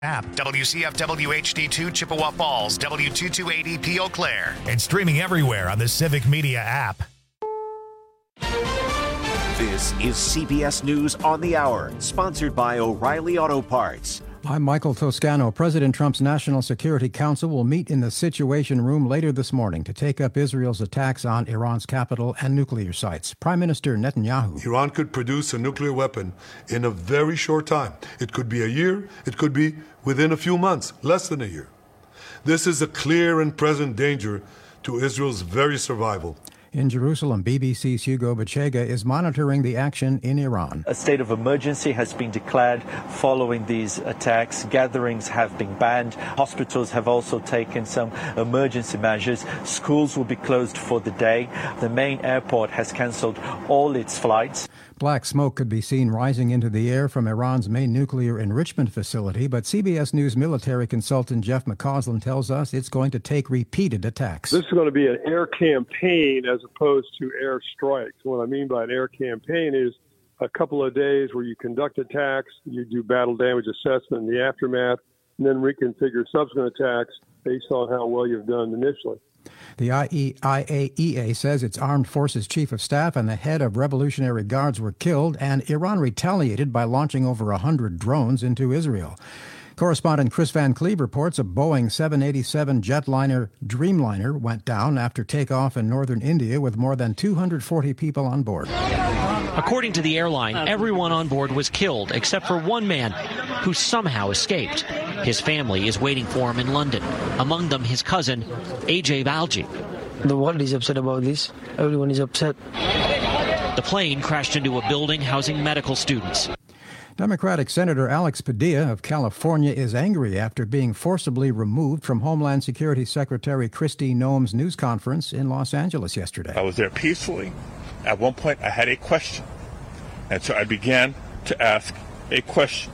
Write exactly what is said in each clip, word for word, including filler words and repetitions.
App, W C F W H D two Chippewa Falls, W two twenty eighty P Eau Claire, and streaming everywhere on the Civic Media app. This is C B S News on the Hour, sponsored by O'Reilly Auto Parts. I'm Michael Toscano. President Trump's National Security Council will meet in the Situation Room later this morning to take up Israel's attacks on Iran's capital and nuclear sites. Prime Minister Netanyahu. Iran could produce a nuclear weapon in a very short time. It could be a year. It could be within a few months, less than a year. This is a clear and present danger to Israel's very survival. In Jerusalem, B B C's Hugo Bachega is monitoring the action in Iran. A state of emergency has been declared following these attacks. Gatherings have been banned. Hospitals have also taken some emergency measures. Schools will be closed for the day. The main airport has cancelled all its flights. Black smoke could be seen rising into the air from Iran's main nuclear enrichment facility, but C B S News military consultant Jeff McCausland tells us it's going to take repeated attacks. This is going to be an air campaign as opposed to air strikes. What I mean by an air campaign is a couple of days where you conduct attacks, you do battle damage assessment in the aftermath, and then reconfigure subsequent attacks based on how well you've done initially. The I A E A says its armed forces chief of staff and the head of Revolutionary Guards were killed, and Iran retaliated by launching over one hundred drones into Israel. Correspondent Chris Van Cleve reports a Boeing seven eighty-seven jetliner Dreamliner went down after takeoff in northern India with more than two hundred forty people on board. According to the airline, everyone on board was killed except for one man who somehow escaped. His family is waiting for him in London, among them his cousin, A J Balji. The world is upset about this. Everyone is upset. The plane crashed into a building housing medical students. Democratic Senator Alex Padilla of California is angry after being forcibly removed from Homeland Security Secretary Kristi Noem's news conference in Los Angeles yesterday. I was there peacefully. At one point, I had a question, and so I began to ask a question.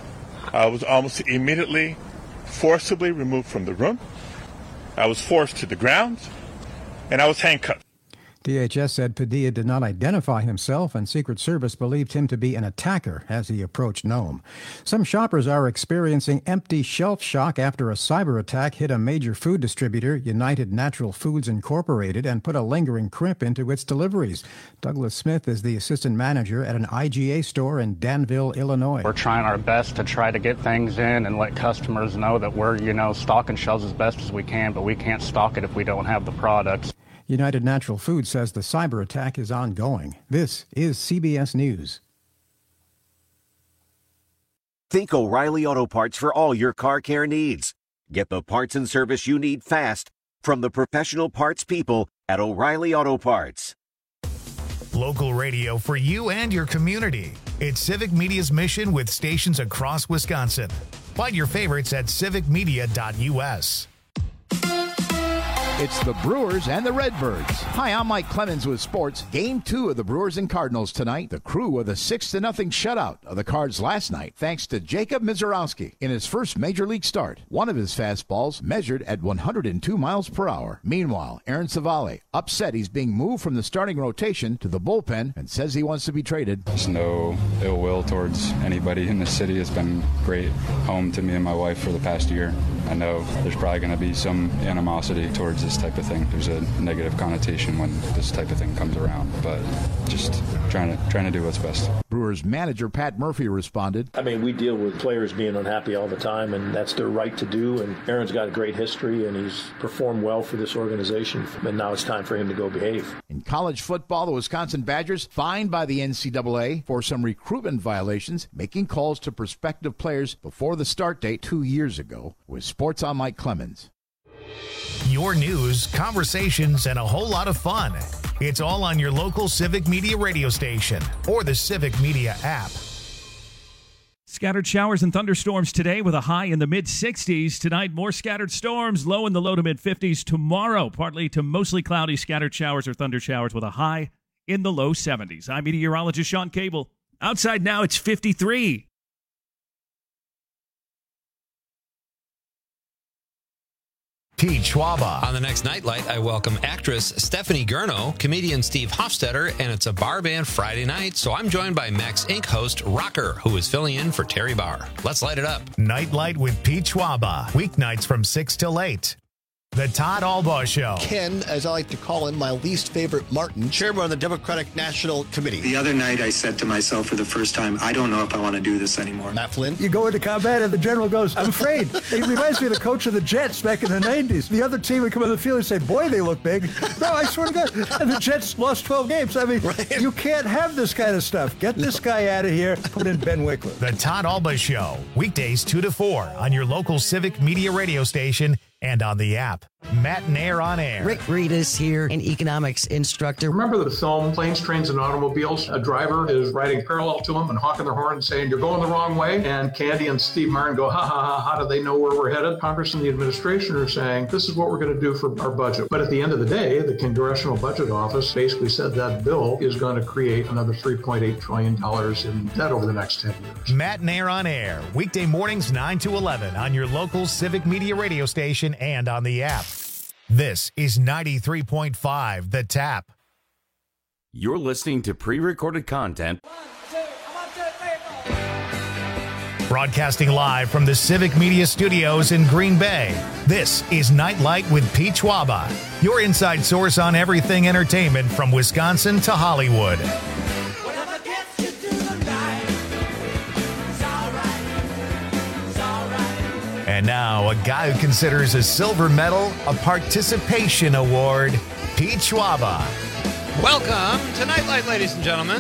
I was almost immediately forcibly removed from the room. I was forced to the ground, and I was handcuffed. D H S said Padilla did not identify himself, and Secret Service believed him to be an attacker as he approached Noem. Some shoppers are experiencing empty shelf shock after a cyber attack hit a major food distributor, United Natural Foods Incorporated, and put a lingering crimp into its deliveries. Douglas Smith is the assistant manager at an I G A store in Danville, Illinois. We're trying our best to try to get things in and let customers know that we're, you know, stocking shelves as best as we can, but we can't stock it if we don't have the products. United Natural Foods says the cyber attack is ongoing. This is C B S News. Think O'Reilly Auto Parts for all your car care needs. Get the parts and service you need fast from the professional parts people at O'Reilly Auto Parts. Local radio for you and your community. It's Civic Media's mission with stations across Wisconsin. Find your favorites at civic media dot U S. It's the Brewers and the Redbirds. Hi, I'm Mike Clemens with sports. Game two of the Brewers and Cardinals tonight. The Crew with a six to nothing shutout of the Cards last night, thanks to Jacob Mizorowski in his first major league start. One of his fastballs measured at one hundred two miles per hour. Meanwhile, Aaron Savale upset he's being moved from the starting rotation to the bullpen and says he wants to be traded. There's no ill will towards anybody in the city. It's been great home to me and my wife for the past year. I know there's probably going to be some animosity towards this type of thing. There's a negative connotation when this type of thing comes around, but just trying to trying to do what's best. Brewers manager Pat Murphy responded. I mean, we deal with players being unhappy all the time, and that's their right to do, and Aaron's got a great history, and he's performed well for this organization, and now it's time for him to go behave. In college football, the Wisconsin Badgers fined by the N C double A for some recruitment violations, making calls to prospective players before the start date two years ago. With Sports, I'm Mike Clemens. Your news, conversations, and a whole lot of fun. It's all on your local Civic Media radio station or the Civic Media app. Scattered showers and thunderstorms today with a high in the mid sixties. Tonight, more scattered storms, low in the low to mid fifties. Tomorrow, partly to mostly cloudy scattered showers or thunder showers with a high in the low seventies. I'm meteorologist Sean Cable. Outside now, it's fifty-three. Pete Schwaba. On the next Nightlight, I welcome actress Stephanie Gurno, comedian Steve Hofstetter, and it's a bar band Friday night, so I'm joined by Max Incorporated host Rocker, who is filling in for Terry Barr. Let's light it up. Nightlight with Pete Schwaba, weeknights from six till eight. The Todd Albaugh Show. Ken, as I like to call him, my least favorite Martin, chairman of the Democratic National Committee. The other night I said to myself for the first time, I don't know if I want to do this anymore. Matt Flynn. You go into combat and the general goes, I'm afraid. It reminds me of the coach of the Jets back in the nineties. The other team would come on the field and say, boy, they look big. No, I swear to God. And the Jets lost twelve games. I mean, right. You can't have this kind of stuff. Get this guy out of here. Put in Ben Wickler. The Todd Albaugh Show. Weekdays two to four on your local Civic Media radio station and on the app. Matt and Air on Air. Rick Breedis here, an economics instructor. Remember the film Planes, Trains, and Automobiles? A driver is riding parallel to him and honking their horn and saying, you're going the wrong way. And Candy and Steve Martin go, ha, ha, ha, how do they know where we're headed? Congress and the administration are saying, this is what we're going to do for our budget. But at the end of the day, the Congressional Budget Office basically said that bill is going to create another three point eight trillion dollars in debt over the next ten years. Matt and Air on Air. Weekday mornings nine to eleven on your local Civic Media radio station and on the app. This is ninety-three point five The Tap. You're listening to pre-recorded content. Broadcasting live from the Civic Media Studios in Green Bay, this is Nightlight with Pete Schwaba, your inside source on everything entertainment from Wisconsin to Hollywood. And now, a guy who considers a silver medal a participation award, Pete Schwaba. Welcome to Nightlight, ladies and gentlemen.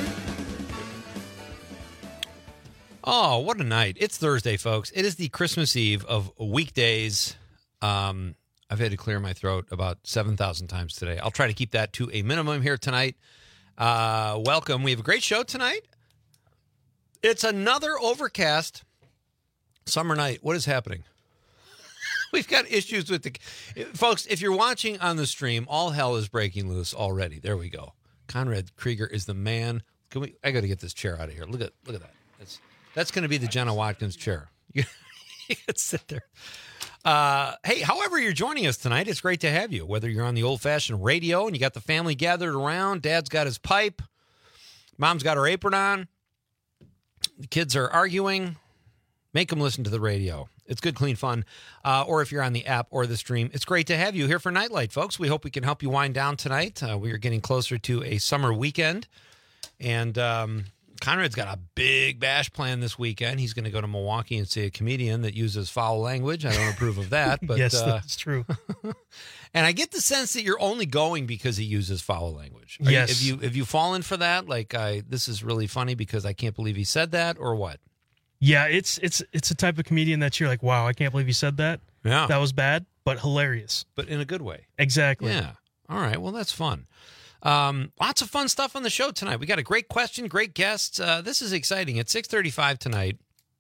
Oh, what a night. It's Thursday, folks. It is the Christmas Eve of weekdays. Um, I've had to clear my throat about seven thousand times today. I'll try to keep that to a minimum here tonight. Uh, welcome. We have a great show tonight. It's another overcast summer night. What is happening? We've got issues with the... Folks, if you're watching on the stream, all hell is breaking loose already. There we go. Conrad Krieger is the man. Can we? I got to get this chair out of here. Look at look at that. That's, that's going to be the Jenna Watkins chair. You, you can sit there. Uh, hey, however you're joining us tonight, it's great to have you. Whether you're on the old-fashioned radio and you got the family gathered around, Dad's got his pipe, Mom's got her apron on, the kids are arguing, make them listen to the radio. It's good, clean fun. Uh, or if you're on the app or the stream, it's great to have you here for Nightlight, folks. We hope we can help you wind down tonight. Uh, we are getting closer to a summer weekend. And um, Conrad's got a big bash plan this weekend. He's going to go to Milwaukee and see a comedian that uses foul language. I don't approve of that. But yes, uh, that's true. And I get the sense that you're only going because he uses foul language. Are yes. You, have, you, have you fallen for that? Like, I, this is really funny because I can't believe he said that, or what? Yeah, it's it's it's a type of comedian that you're like, wow, I can't believe you said that. Yeah. That was bad, but hilarious. But in a good way. Exactly. Yeah. All right. Well, that's fun. Um, lots of fun stuff on the show tonight. We got a great question, great guests. Uh, this is exciting. At six thirty-five tonight,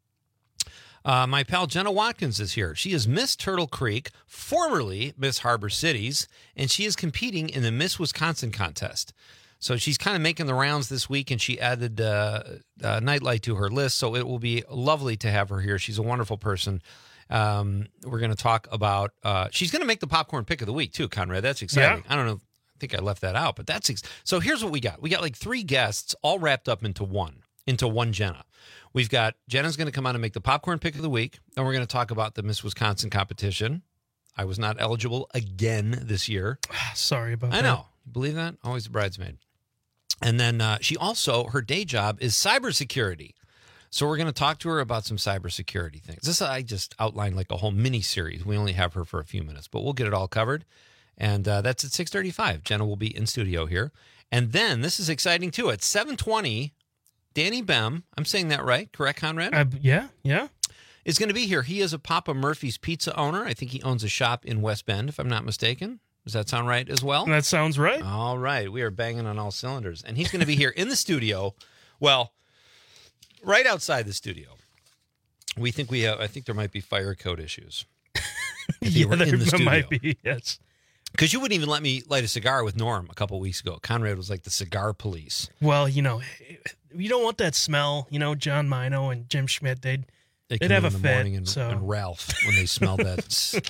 uh, my pal Jenna Watkins is here. She is Miss Turtle Creek, formerly Miss Harbor Cities, and she is competing in the Miss Wisconsin contest. So she's kind of making the rounds this week, and she added uh, uh, Nightlight to her list. So it will be lovely to have her here. She's a wonderful person. Um, we're going to talk about. Uh, she's going to make the popcorn pick of the week too, Conrad. That's exciting. Yeah. I don't know. I think I left that out, but that's ex- so. Here's what we got. We got like three guests all wrapped up into one, into one Jenna. We've got Jenna's going to come on and make the popcorn pick of the week. Then we're going to talk about the Miss Wisconsin competition. I was not eligible again this year. Sorry about that. I know. Believe that? Always a bridesmaid. And then uh, she also, her day job is cybersecurity. So we're going to talk to her about some cybersecurity things. This I just outlined like a whole mini series. We only have her for a few minutes, but we'll get it all covered. And uh, that's at six thirty-five. Jenna will be in studio here. And then, this is exciting too, at seven twenty, Danny Bem, I'm saying that right, correct, Conrad? Uh, yeah, yeah. Is going to be here. He is a Papa Murphy's Pizza owner. I think he owns a shop in West Bend, if I'm not mistaken. Does that sound right as well? That sounds right. All right. We are banging on all cylinders. And he's going to be here in the studio. Well, right outside the studio. We think we have, I think there might be fire code issues. Yeah, there the might be, yes. Because you wouldn't even let me light a cigar with Norm a couple weeks ago. Conrad was like the cigar police. Well, you know, you don't want that smell. You know, John Mino and Jim Schmidt, they'd, they they'd have a in the fit. Morning and, so. and Ralph, when they smelled that.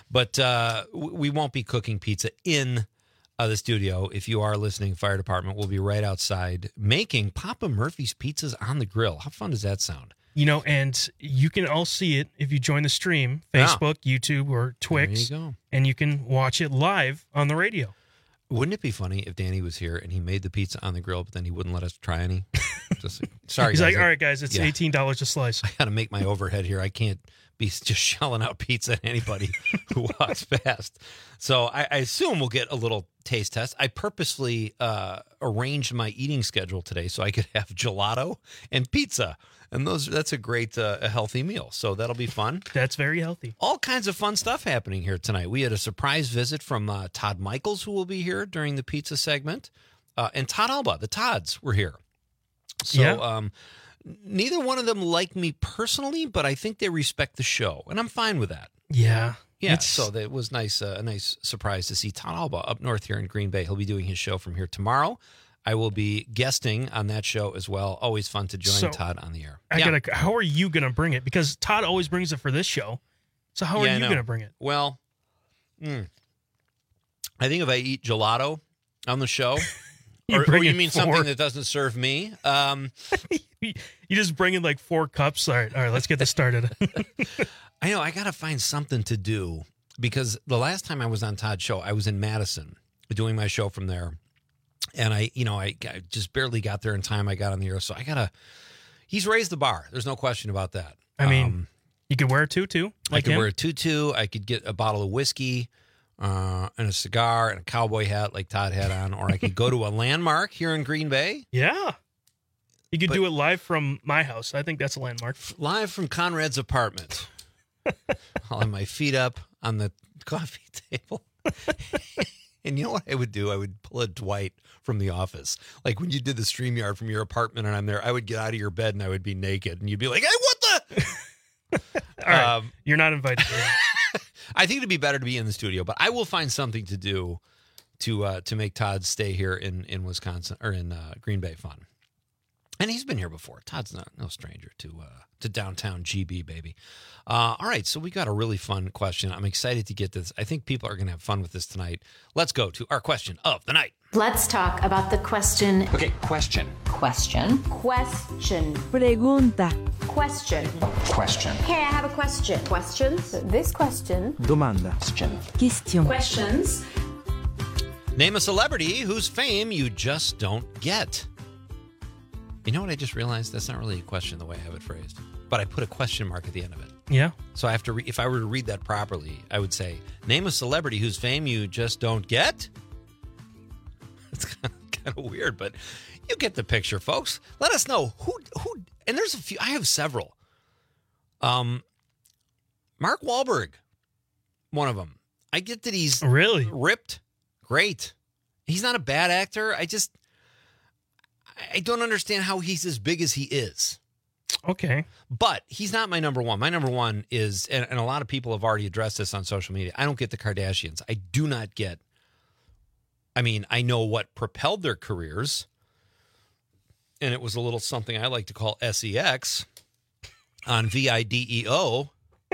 But uh, we won't be cooking pizza in uh, the studio. If you are listening, fire department, we'll be right outside making Papa Murphy's pizzas on the grill. How fun does that sound? You know, and you can all see it if you join the stream, Facebook, yeah. YouTube, or Twix. There you go. And you can watch it live on the radio. Wouldn't it be funny if Danny was here and he made the pizza on the grill, but then he wouldn't let us try any? Just, sorry, He's guys. like, all right, guys, it's yeah. eighteen dollars a slice. I got to make my overhead here. I can't be just shelling out pizza at anybody who walks past. So I, I assume we'll get a little taste test. I purposely uh, arranged my eating schedule today so I could have gelato and pizza. And those that's a great, uh, a healthy meal. So that'll be fun. That's very healthy. All kinds of fun stuff happening here tonight. We had a surprise visit from uh, Todd Michaels, who will be here during the pizza segment. Uh, and Todd Alba, the Todds, were here. So yeah. um, neither one of them like me personally, but I think they respect the show. And I'm fine with that. Yeah. Yeah, it's... so it was nice, uh, a nice surprise to see Todd Alba up north here in Green Bay. He'll be doing his show from here tomorrow. I will be guesting on that show as well. Always fun to join so, Todd on the air. I yeah. gotta, how are you going to bring it? Because Todd always brings it for this show. So how yeah, are you going to bring it? Well, mm, I think if I eat gelato on the show, you, or, bring or you it mean four. something that doesn't serve me. Um, you just bring in like four cups. All right, all right, let's get this started. I know, I got to find something to do because the last time I was on Todd's show, I was in Madison doing my show from there. And I, you know, I, I just barely got there in time. I got on the air. So I got to, he's raised the bar. There's no question about that. I mean, um, you could wear a tutu. Like I could him. wear a tutu. I could get a bottle of whiskey uh, and a cigar and a cowboy hat like Todd had on. Or I could go to a landmark here in Green Bay. Yeah. You could But- do it live from my house. I think that's a landmark. Live from Conrad's apartment. I'll have my feet up on the coffee table. And you know what I would do? I would pull a Dwight from The Office. Like when you did the StreamYard from your apartment and I'm there, I would get out of your bed and I would be naked. And you'd be like, hey, what the? All right. Um, You're not invited. I think it'd be better to be in the studio, but I will find something to do to uh, to make Todd stay here in, in Wisconsin or in uh, Green Bay fun. And he's been here before. Todd's not no stranger to uh, to downtown G B, baby. Uh, all right, so we got a really fun question. I'm excited to get this. I think people are going to have fun with this tonight. Let's go to our question of the night. Let's talk about the question. Okay, question. Question. Question. Pregunta. Question. Question. Hey, I have a question. Questions? This question. Domanda. Question. Question. Questions. Name a celebrity whose fame you just don't get. You know what I just realized? That's not really a question the way I have it phrased. But I put a question mark at the end of it. Yeah. So I have to, re- if I were to read that properly, I would say, name a celebrity whose fame you just don't get. It's kind of, kind of weird, but you get the picture, folks. Let us know who, who, and there's a few, I have several. Um, Mark Wahlberg, one of them. I get that he's really ripped. Great. He's not a bad actor. I just, I don't understand how he's as big as he is. Okay. But he's not my number one. My number one is, and, and a lot of people have already addressed this on social media, I don't get the Kardashians. I do not get, I mean, I know what propelled their careers, and it was a little something I like to call S E X on V I D E O.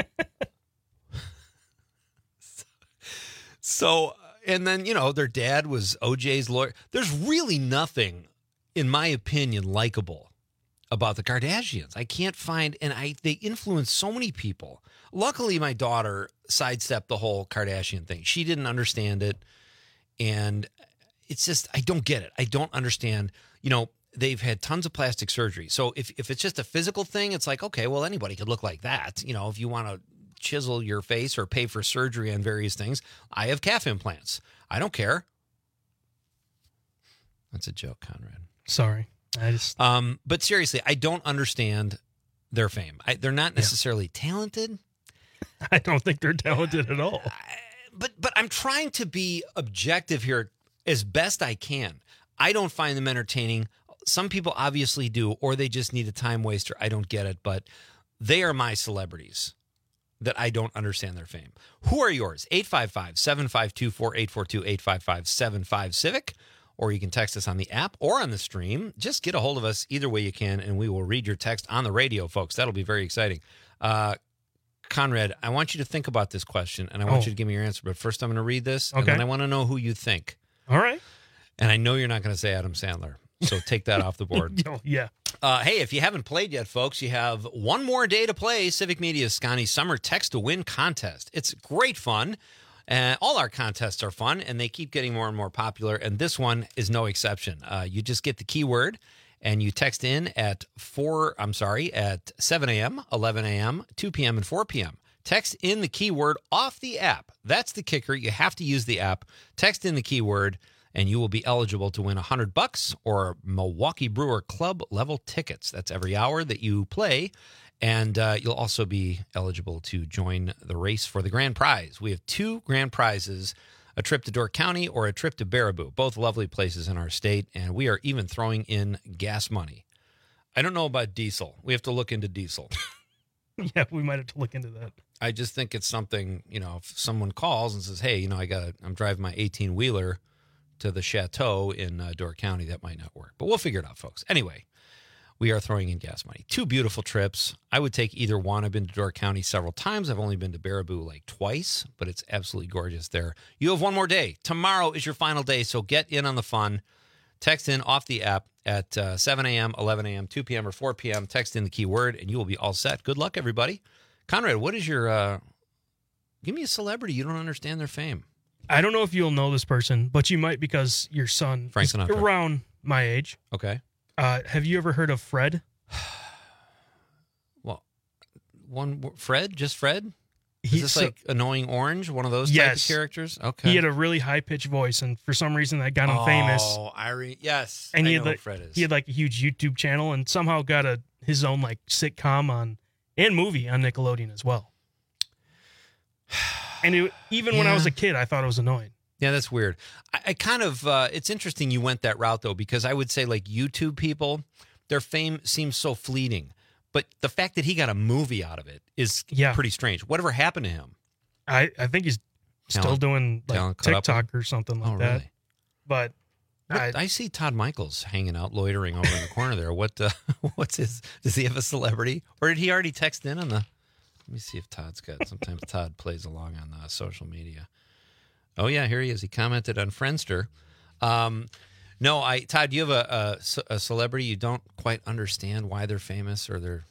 So, and then, you know, their dad was O J's lawyer. There's really nothing, in my opinion, likable about the Kardashians. I can't find, and I they influence so many people. Luckily, my daughter sidestepped the whole Kardashian thing. She didn't understand it, and it's just, I don't get it. I don't understand. You know, they've had tons of plastic surgery. So if, if it's just a physical thing, it's like, okay, well, anybody could look like that. You know, if you want to chisel your face or pay for surgery on various things, I have calf implants. I don't care. That's a joke, Conrad. Sorry. I just um, but seriously, I don't understand their fame. I, they're not necessarily yeah. talented. I don't think they're talented at all. I, but but I'm trying to be objective here as best I can. I don't find them entertaining. Some people obviously do, or they just need a time waster. I don't get it, but they are my celebrities that I don't understand their fame. Who are yours? eight five five, seven five two, four eight four two, eight five five, seven five Civic. Or you can text us on the app or on the stream. Just get a hold of us either way you can, and we will read your text on the radio, folks. That'll be very exciting. Uh, Conrad, I want you to think about this question, and I want Oh. you to give me your answer. But first, I'm going to read this, and Okay. then I want to know who you think. All right. And I know you're not going to say Adam Sandler, so take that off the board. Oh, yeah. Uh, hey, if you haven't played yet, folks, you have one more day to play Civic Media's Scotty Summer Text to Win contest. It's great fun. Uh, all our contests are fun, and they keep getting more and more popular, and this one is no exception. Uh, you just get the keyword, and you text in at four, I'm sorry, at seven a.m., eleven a.m., two p.m., and four p.m. Text in the keyword off the app. That's the kicker. You have to use the app. Text in the keyword, and you will be eligible to win one hundred bucks or Milwaukee Brewer Club level tickets. That's every hour that you play. And uh, you'll also be eligible to join the race for the grand prize. We have two grand prizes, a trip to Door County or a trip to Baraboo, both lovely places in our state. And we are even throwing in gas money. I don't know about diesel. We have to look into diesel. Yeah, we might have to look into that. I just think it's something, you know, if someone calls and says, hey, you know, I got, I'm driving my eighteen-wheeler to the chateau in uh, Door County, that might not work. But we'll figure it out, folks. Anyway, we are throwing in gas money. Two beautiful trips. I would take either one. I've been to Door County several times. I've only been to Baraboo like twice, but it's absolutely gorgeous there. You have one more day. Tomorrow is your final day, so get in on the fun. Text in off the app at uh, seven a.m., eleven a.m., two p.m., or four p.m. Text in the keyword, and you will be all set. Good luck, everybody. Conrad, what is your... Uh, give me a celebrity. You don't understand their fame. I don't know if you'll know this person, but you might because your son Frank is Sinatra. around my age. Okay. Uh, have you ever heard of Fred? Well, one Fred, just Fred. Is He- this so- like Annoying Orange, one of those type Yes. of characters? Okay. He had a really high pitched voice, and for some reason that got him oh, famous. Oh, I re- yes. And I he know had who like Fred is. he had like a huge YouTube channel, and somehow got a his own like sitcom on and movie on Nickelodeon as well. And it, even when I Yeah. was a kid, I thought it was annoying. Yeah, that's weird. I, I kind of, uh, it's interesting you went that route, though, because I would say, like, YouTube people, their fame seems so fleeting. But the fact that he got a movie out of it is Yeah. pretty strange. Whatever happened to him? I, I think he's still Talent- doing like talent caught up with TikTok or something like Oh, that. really? But What- I, I see Todd Michaels hanging out, loitering over in the corner there. What? Uh, what's his? Does he have a celebrity, or did he already text in on the? Let me see if Todd's got. Sometimes Todd plays along on uh, social media. Oh yeah, here he is. He commented on Friendster. Um, no, I Todd, do you have a, a a celebrity you don't quite understand why they're famous or they're?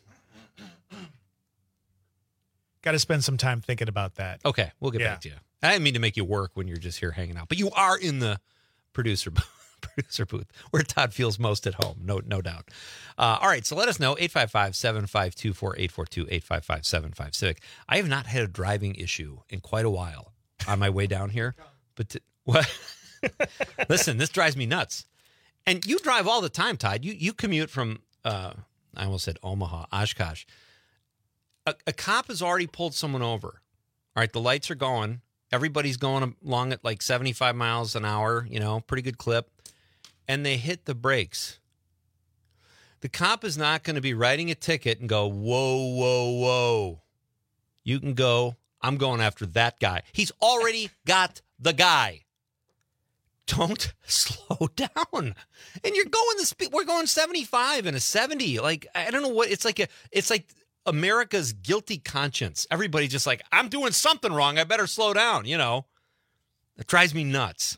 Got to spend some time thinking about that. Okay, we'll get Yeah. back to you. I didn't mean to make you work when you're just here hanging out, but you are in the producer producer booth where Todd feels most at home, no no doubt. Uh, all right, so let us know, eight five five, seven five two, four eight four two, eight five five, seven five Civic. I have not had a driving issue in quite a while on my way down here, but t- what? Listen, this drives me nuts. And you drive all the time, Todd. You you commute from, uh, I almost said Omaha, Oshkosh. A, a cop has already pulled someone over. All right, the lights are going. Everybody's going along at like seventy-five miles an hour, you know, pretty good clip. And they hit the brakes. The cop is not going to be writing a ticket and go, whoa, whoa, whoa. You can go, I'm going after that guy. He's already got the guy. Don't slow down. And you're going the speed. We're going seventy-five and a seventy. Like, I don't know what, it's like a, it's like America's guilty conscience. Everybody's just like, I'm doing something wrong. I better slow down, you know. It drives me nuts.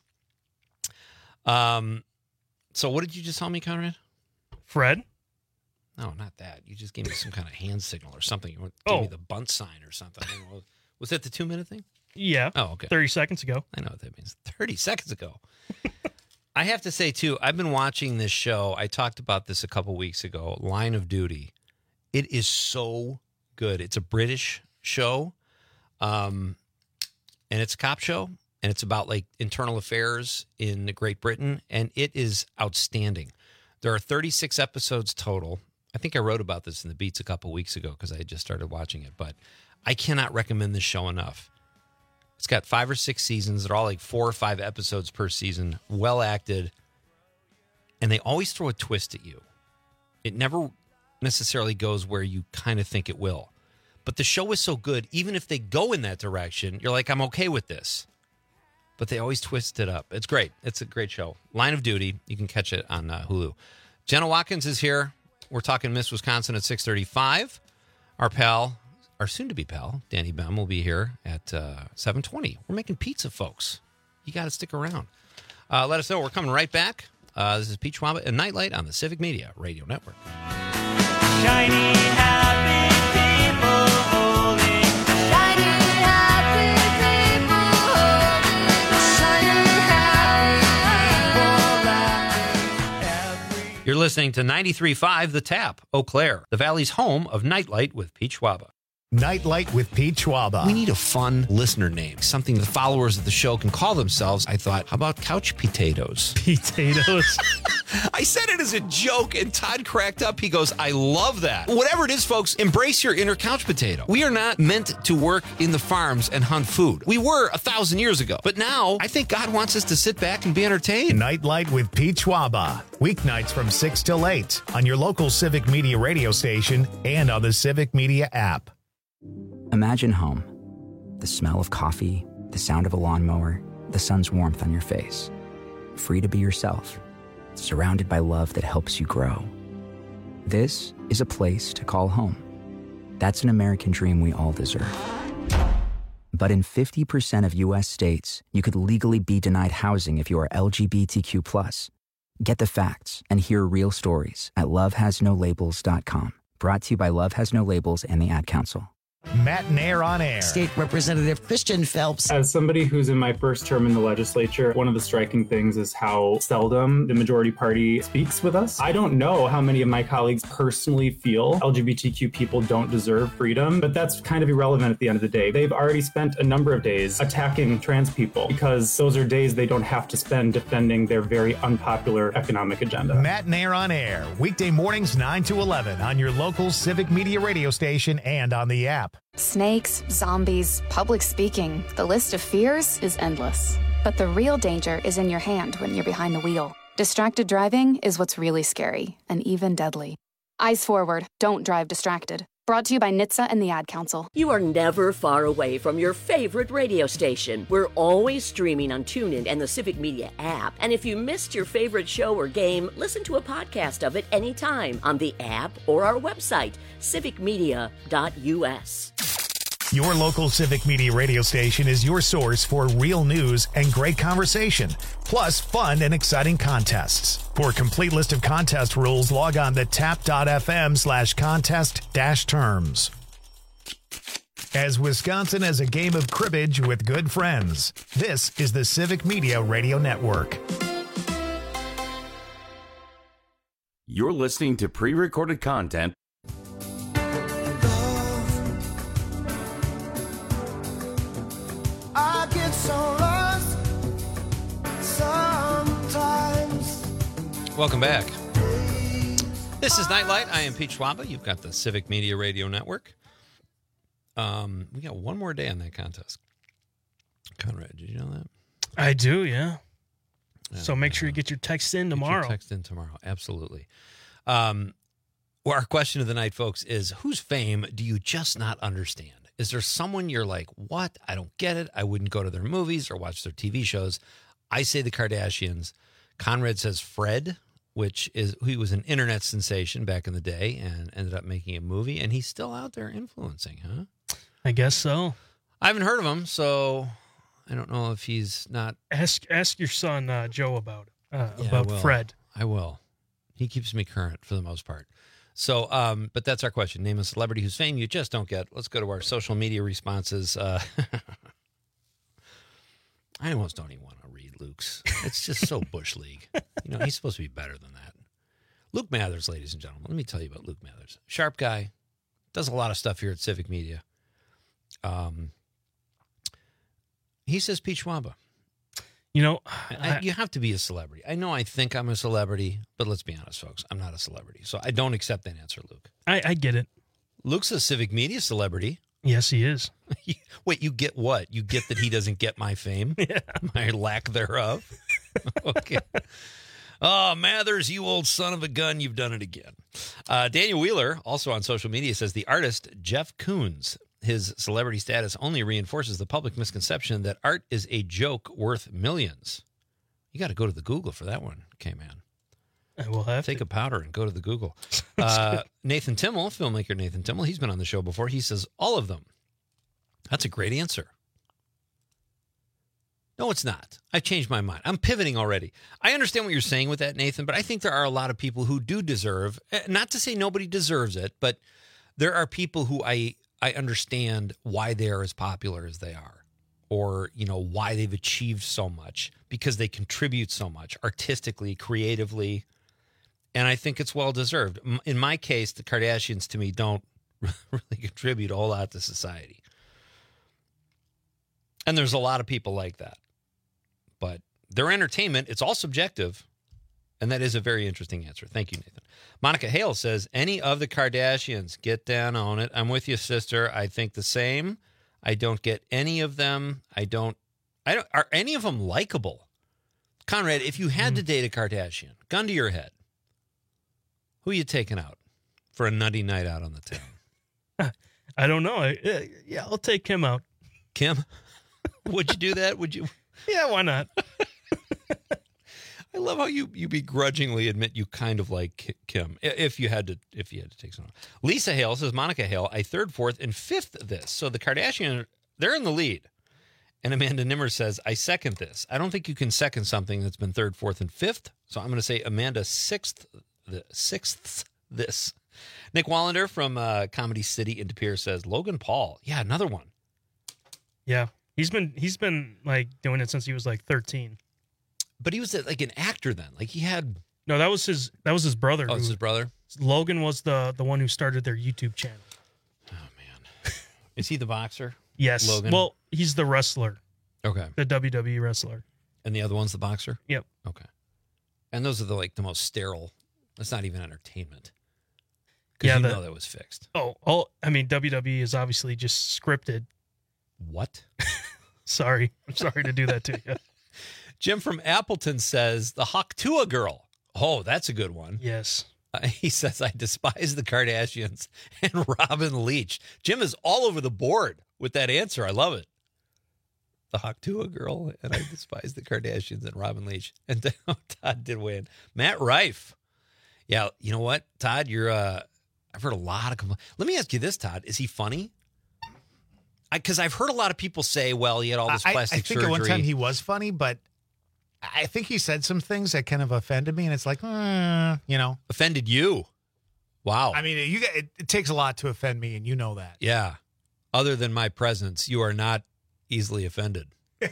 Um, so what did you just tell me, Conrad? Fred? No, not that. You just gave me some kind of hand signal or something. You gave Oh. me the bunt sign or something. I don't know. Was that the two minute thing? Yeah. Oh, okay. thirty seconds ago. I know what that means. thirty seconds ago. I have to say, too, I've been watching this show. I talked about this a couple weeks ago, Line of Duty. It is so good. It's a British show, um, and it's a cop show, and it's about, like, internal affairs in Great Britain, and it is outstanding. There are thirty-six episodes total. I think I wrote about this in the Beats a couple weeks ago because I had just started watching it, but I cannot recommend this show enough. It's got five or six seasons. They're all like four or five episodes per season, well acted, and they always throw a twist at you. It never necessarily goes where you kind of think it will. But the show is so good, even if they go in that direction, you're like, I'm okay with this. But they always twist it up. It's great. It's a great show. Line of Duty. You can catch it on uh, Hulu. Jenna Watkins is here. We're talking Miss Wisconsin at six thirty-five. Our pal, our soon-to-be pal, Danny Bem, will be here at uh, seven twenty. We're making pizza, folks. You got to stick around. Uh, let us know. We're coming right back. Uh, this is Pete Schwab and Nightlight on the Civic Media Radio Network. Shiny, happy people holding. Shiny, happy people holding. Shiny, happy people. You're listening to ninety-three point five The Tap, Eau Claire, the Valley's home of Nightlight with Pete Schwab. Nightlight with Pete Schwab. We need a fun listener name, something the followers of the show can call themselves. I thought, how about couch potatoes? Potatoes. I said it as a joke, and Todd cracked up. He goes, I love that. Whatever it is, folks, embrace your inner couch potato. We are not meant to work in the farms and hunt food. We were a thousand years ago. But now, I think God wants us to sit back and be entertained. Nightlight with Pete Schwab. Weeknights from six till eight on your local Civic Media radio station and on the Civic Media app. Imagine home. The smell of coffee, the sound of a lawnmower, the sun's warmth on your face. Free to be yourself. Surrounded by love that helps you grow. This is a place to call home. That's an American dream we all deserve. But in fifty percent of U S states, you could legally be denied housing if you are L G B T Q plus. Get the facts and hear real stories at love has no labels dot com. Brought to you by Love Has No Labels and the Ad Council. Matt Nair on air. State Representative Christian Phelps. As somebody who's in my first term in the legislature, one of the striking things is how seldom the majority party speaks with us. I don't know how many of my colleagues personally feel L G B T Q people don't deserve freedom, but that's kind of irrelevant at the end of the day. They've already spent a number of days attacking trans people because those are days they don't have to spend defending their very unpopular economic agenda. Matt Nair on air, weekday mornings nine to eleven on your local Civic Media radio station and on the app. Snakes, zombies, public speaking. The list of fears is endless. But the real danger is in your hand when you're behind the wheel. Distracted driving is what's really scary and even deadly. Eyes forward. Don't drive distracted. Brought to you by N H T S A and the Ad Council. You are never far away from your favorite radio station. We're always streaming on TuneIn and the Civic Media app. And if you missed your favorite show or game, listen to a podcast of it anytime on the app or our website, civic media dot u s. Your local Civic Media radio station is your source for real news and great conversation, plus fun and exciting contests. For a complete list of contest rules, log on to tap.fm slash contest dash terms. As Wisconsin has a game of cribbage with good friends, this is the Civic Media Radio Network. You're listening to pre-recorded content. I get so lost sometimes. Welcome back. This is Nightlight. I am Pete Schwab. You've got the Civic Media Radio Network. Um, we got one more day on that contest. Conrad, did you know that? I do, yeah. Yeah, so make sure you get your text in Get tomorrow. your text in tomorrow, absolutely. Um, well, our question of the night, folks, is whose fame do you just not understand? Is there someone you're like, what? I don't get it. I wouldn't go to their movies or watch their T V shows. I say the Kardashians. Conrad says Fred, which is he was an internet sensation back in the day and ended up making a movie, and he's still out there influencing, huh? I guess so. I haven't heard of him, so I don't know if he's not. Ask ask your son uh, Joe about uh, Yeah, about I will. Fred. I will. He keeps me current for the most part. So, um, but that's our question. Name a celebrity whose fame you just don't get. Let's go to our social media responses. Uh, I almost don't even want to read Luke's. It's just so Bush League. You know, he's supposed to be better than that. Luke Mathers, ladies and gentlemen. Let me tell you about Luke Mathers. Sharp guy. Does a lot of stuff here at Civic Media. Um, he says Pete Schwab. You know, I, you have to be a celebrity. I know I think I'm a celebrity, but let's be honest, folks. I'm not a celebrity. So I don't accept that answer, Luke. I, I get it. Luke's a Civic Media celebrity. Yes, he is. Wait, you get what? You get that he doesn't get my fame? Yeah. My lack thereof? Okay. Oh, Mathers, you old son of a gun, you've done it again. Uh, Daniel Wheeler, also on social media, says the artist Jeff Koons. His celebrity status only reinforces the public misconception that art is a joke worth millions. You got to go to the Google for that one, K-Man. I will have Take to. a powder and go to the Google. Uh, Nathan Timmel, filmmaker Nathan Timmel, he's been on the show before. He says, all of them. That's a great answer. No, it's not. I've changed my mind. I'm pivoting already. I understand what you're saying with that, Nathan, but I think there are a lot of people who do deserve, not to say nobody deserves it, but there are people who I, I understand why they are as popular as they are, or, you know, why they've achieved so much, because they contribute so much artistically, creatively, and I think it's well-deserved. In my case, the Kardashians, to me, don't really contribute a whole lot to society. And there's a lot of people like that. But their entertainment, it's all subjective, and that is a very interesting answer. Thank you, Nathan. Monica Hale says, any of the Kardashians, get down on it. I'm with you, sister. I think the same. I don't get any of them. I don't, I don't, are any of them likable? Conrad, if you had mm. to date a Kardashian, gun to your head, who are you taking out for a nutty night out on the town? I don't know. I, uh, yeah, I'll take Kim out. Kim? Would you do that? Would you? Yeah, why not? I love how you, you begrudgingly admit you kind of like Kim. If you had to, if you had to take someone. Lisa Hale says, Monica Hale, I third, fourth, and fifth this. So the Kardashian, they're in the lead. And Amanda Nimmer says, I second this. I don't think you can second something that's been third, fourth, and fifth. So I'm going to say Amanda sixth, the sixth this. Nick Wallander from uh, Comedy City in De Pere says, Logan Paul. Yeah, another one. Yeah. He's been he's been like doing it since he was like thirteen. But he was like an actor then. Like he had No, that was his that was his brother. Oh, who, it's his brother? Logan was the the one who started their YouTube channel. Oh man. Is he the boxer? Yes. Logan. Well, he's the wrestler. Okay. The W W E wrestler. And the other one's the boxer? Yep. Okay. And those are the like the most sterile. That's not even entertainment. Because Yeah, you the- know that was fixed. Oh, oh, I mean W W E is obviously just scripted. What? Sorry. I'm sorry to do that to you. Jim from Appleton says, the Haktua girl. Oh, that's a good one. Yes. Uh, he says, I despise the Kardashians and Robin Leach. Jim is all over the board with that answer. I love it. The Haktua girl, and I despise the Kardashians and Robin Leach. And Todd did win. Matt Rife. Yeah, you know what, Todd? You're, uh, I've heard a lot of complaints. Let me ask you this, Todd. Is he funny? Because I've heard a lot of people say, well, he had all this I, plastic I think surgery. at one time he was funny, but I think he said some things that kind of offended me, and it's like, mm, you know. Offended you? Wow. I mean, you it, it takes a lot to offend me, and you know that. Yeah. Other than my presence, you are not easily offended.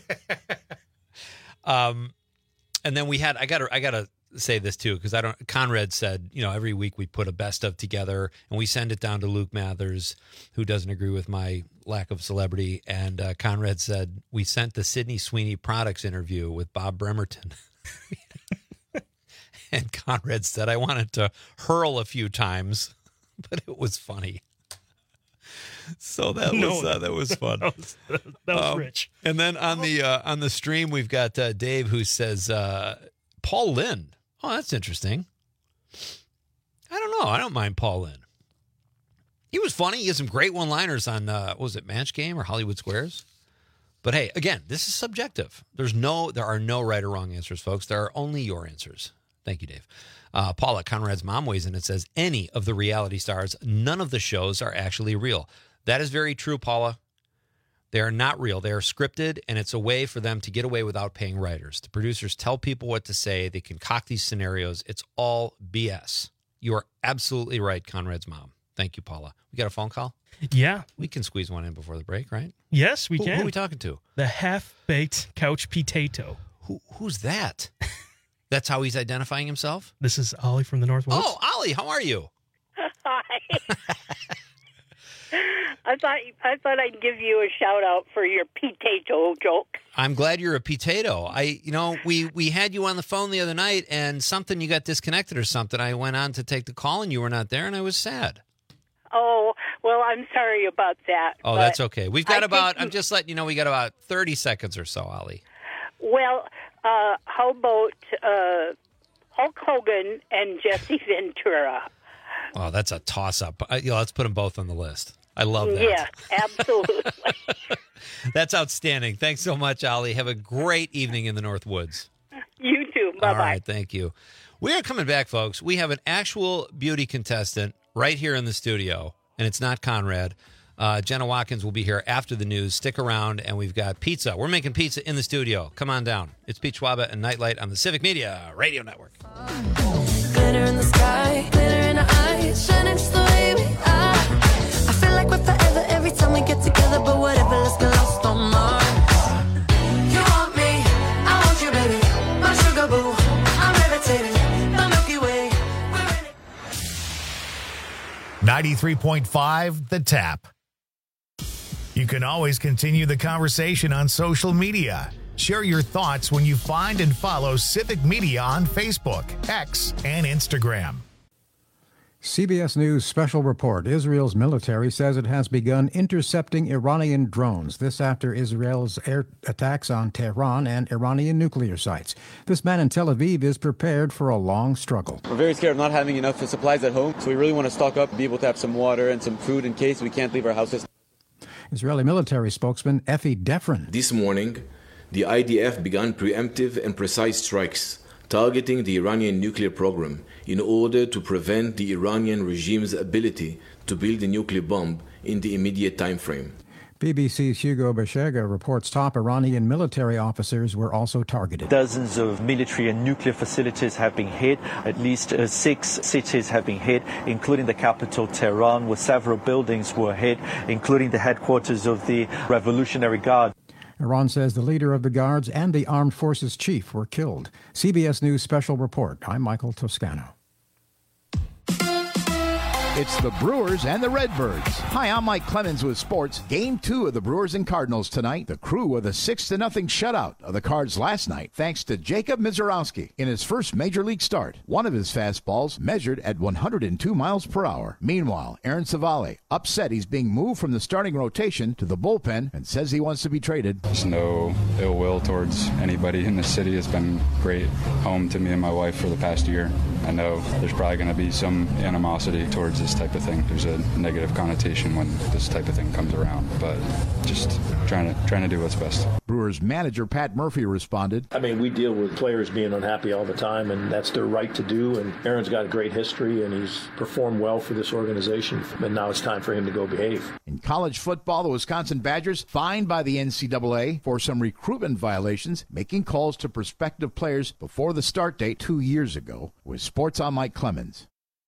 um, and then we had, I gotta, I gotta say this too, because I don't, Conrad said, you know, every week we put a best of together and we send it down to Luke Mathers, who doesn't agree with my lack of celebrity. And uh, Conrad said, we sent the Sydney Sweeney Products interview with Bob Bremerton. And Conrad said, I wanted to hurl a few times, but it was funny. So that No. was uh, that was fun. That was, that was Um, rich. And then on the uh, on the stream, we've got uh, Dave who says uh, Paul Lynn. Oh, that's interesting. I don't know. I don't mind Paul Lynn. He was funny. He has some great one-liners on uh, what was it, Match Game or Hollywood Squares? But hey, again, this is subjective. There's no, there are no right or wrong answers, folks. There are only your answers. Thank you, Dave. Uh, Paula, Conrad's mom, weighs in and says, any of the reality stars, none of the shows are actually real. That is very true, Paula. They are not real. They are scripted, and it's a way for them to get away without paying writers. The producers tell people what to say. They concoct these scenarios. It's all B S. You are absolutely right, Conrad's mom. Thank you, Paula. We got a phone call? Yeah. We can squeeze one in before the break, right? Yes, we who, can. Who are we talking to? The half-baked couch potato. Who, who's that? That's how he's identifying himself? This is Ollie from the Northwoods. Oh, Ollie, how are you? Hi. I thought I thought I'd give you a shout out for your potato joke. I'm glad you're a potato. I, you know, we, we had you on the phone the other night and something, you got disconnected or something. I went on to take the call and you were not there and I was sad. Oh, well, I'm sorry about that. Oh, but that's okay. We've got I about, think- I'm just letting you know, we got about thirty seconds or so, Ollie. Well, uh, how about uh, Hulk Hogan and Jesse Ventura? Oh, that's a toss up. Uh, you know, let's put them both on the list. I love that. Yes, absolutely. That's outstanding. Thanks so much, Ollie. Have a great evening in the North Woods. You too. Bye-bye. All right, thank you. We are coming back, folks. We have an actual beauty contestant right here in the studio, and it's not Conrad. Uh, Jenna Watkins will be here after the news. Stick around, and we've got pizza. We're making pizza in the studio. Come on down. It's Pete Schwaba and Nightlight on the Civic Media Radio Network. Glitter in the sky, glitter in our eyes, shining just the way we are. I feel like we're forever every time we get together, but whatever, let's get lost on Mars. You want me, I want you, baby, my sugar boo, I'm levitating, the Milky Way. ninety-three point five The Tap. You can always continue the conversation on social media. Share your thoughts when you find and follow Civic Media on Facebook, X, and Instagram. C B S News special report. Israel's military says it has begun intercepting Iranian drones. This after Israel's air attacks on Tehran and Iranian nuclear sites. This man in Tel Aviv is prepared for a long struggle. We're very scared of not having enough supplies at home, so we really want to stock up, be able to have some water and some food in case we can't leave our houses. Israeli military spokesman Effie Defrin. This morning, the I D F began preemptive and precise strikes targeting the Iranian nuclear program in order to prevent the Iranian regime's ability to build a nuclear bomb in the immediate time frame. B B C's Hugo Beshega reports top Iranian military officers were also targeted. Dozens of military and nuclear facilities have been hit. At least uh, six cities have been hit, including the capital Tehran, where several buildings were hit, including the headquarters of the Revolutionary Guard. Iran says the leader of the Guards and the armed forces chief were killed. C B S News special report. I'm Michael Toscano. It's the Brewers and the Redbirds. Hi, I'm Mike Clemens with sports. Game two of the Brewers and Cardinals tonight. The crew with a six to nothing shutout of the Cards last night, thanks to Jacob Mizorowski in his first major league start. One of his fastballs measured at one hundred two miles per hour. Meanwhile, Aaron Savale upset he's being moved from the starting rotation to the bullpen and says he wants to be traded. There's no ill will towards anybody in the city. It's been great home to me and my wife for the past year. I know there's probably going to be some animosity towards this type of thing. There's a negative connotation when this type of thing comes around, but just trying to trying to do what's best. Brewers manager Pat Murphy responded. I mean, we deal with players being unhappy all the time, and that's their right to do. And Aaron's got a great history, and he's performed well for this organization. And now it's time for him to go behave. In college football, the Wisconsin Badgers fined by the N C double A for some recruitment violations, making calls to prospective players before the start date two years ago. With Sports, I'm Mike Clemens.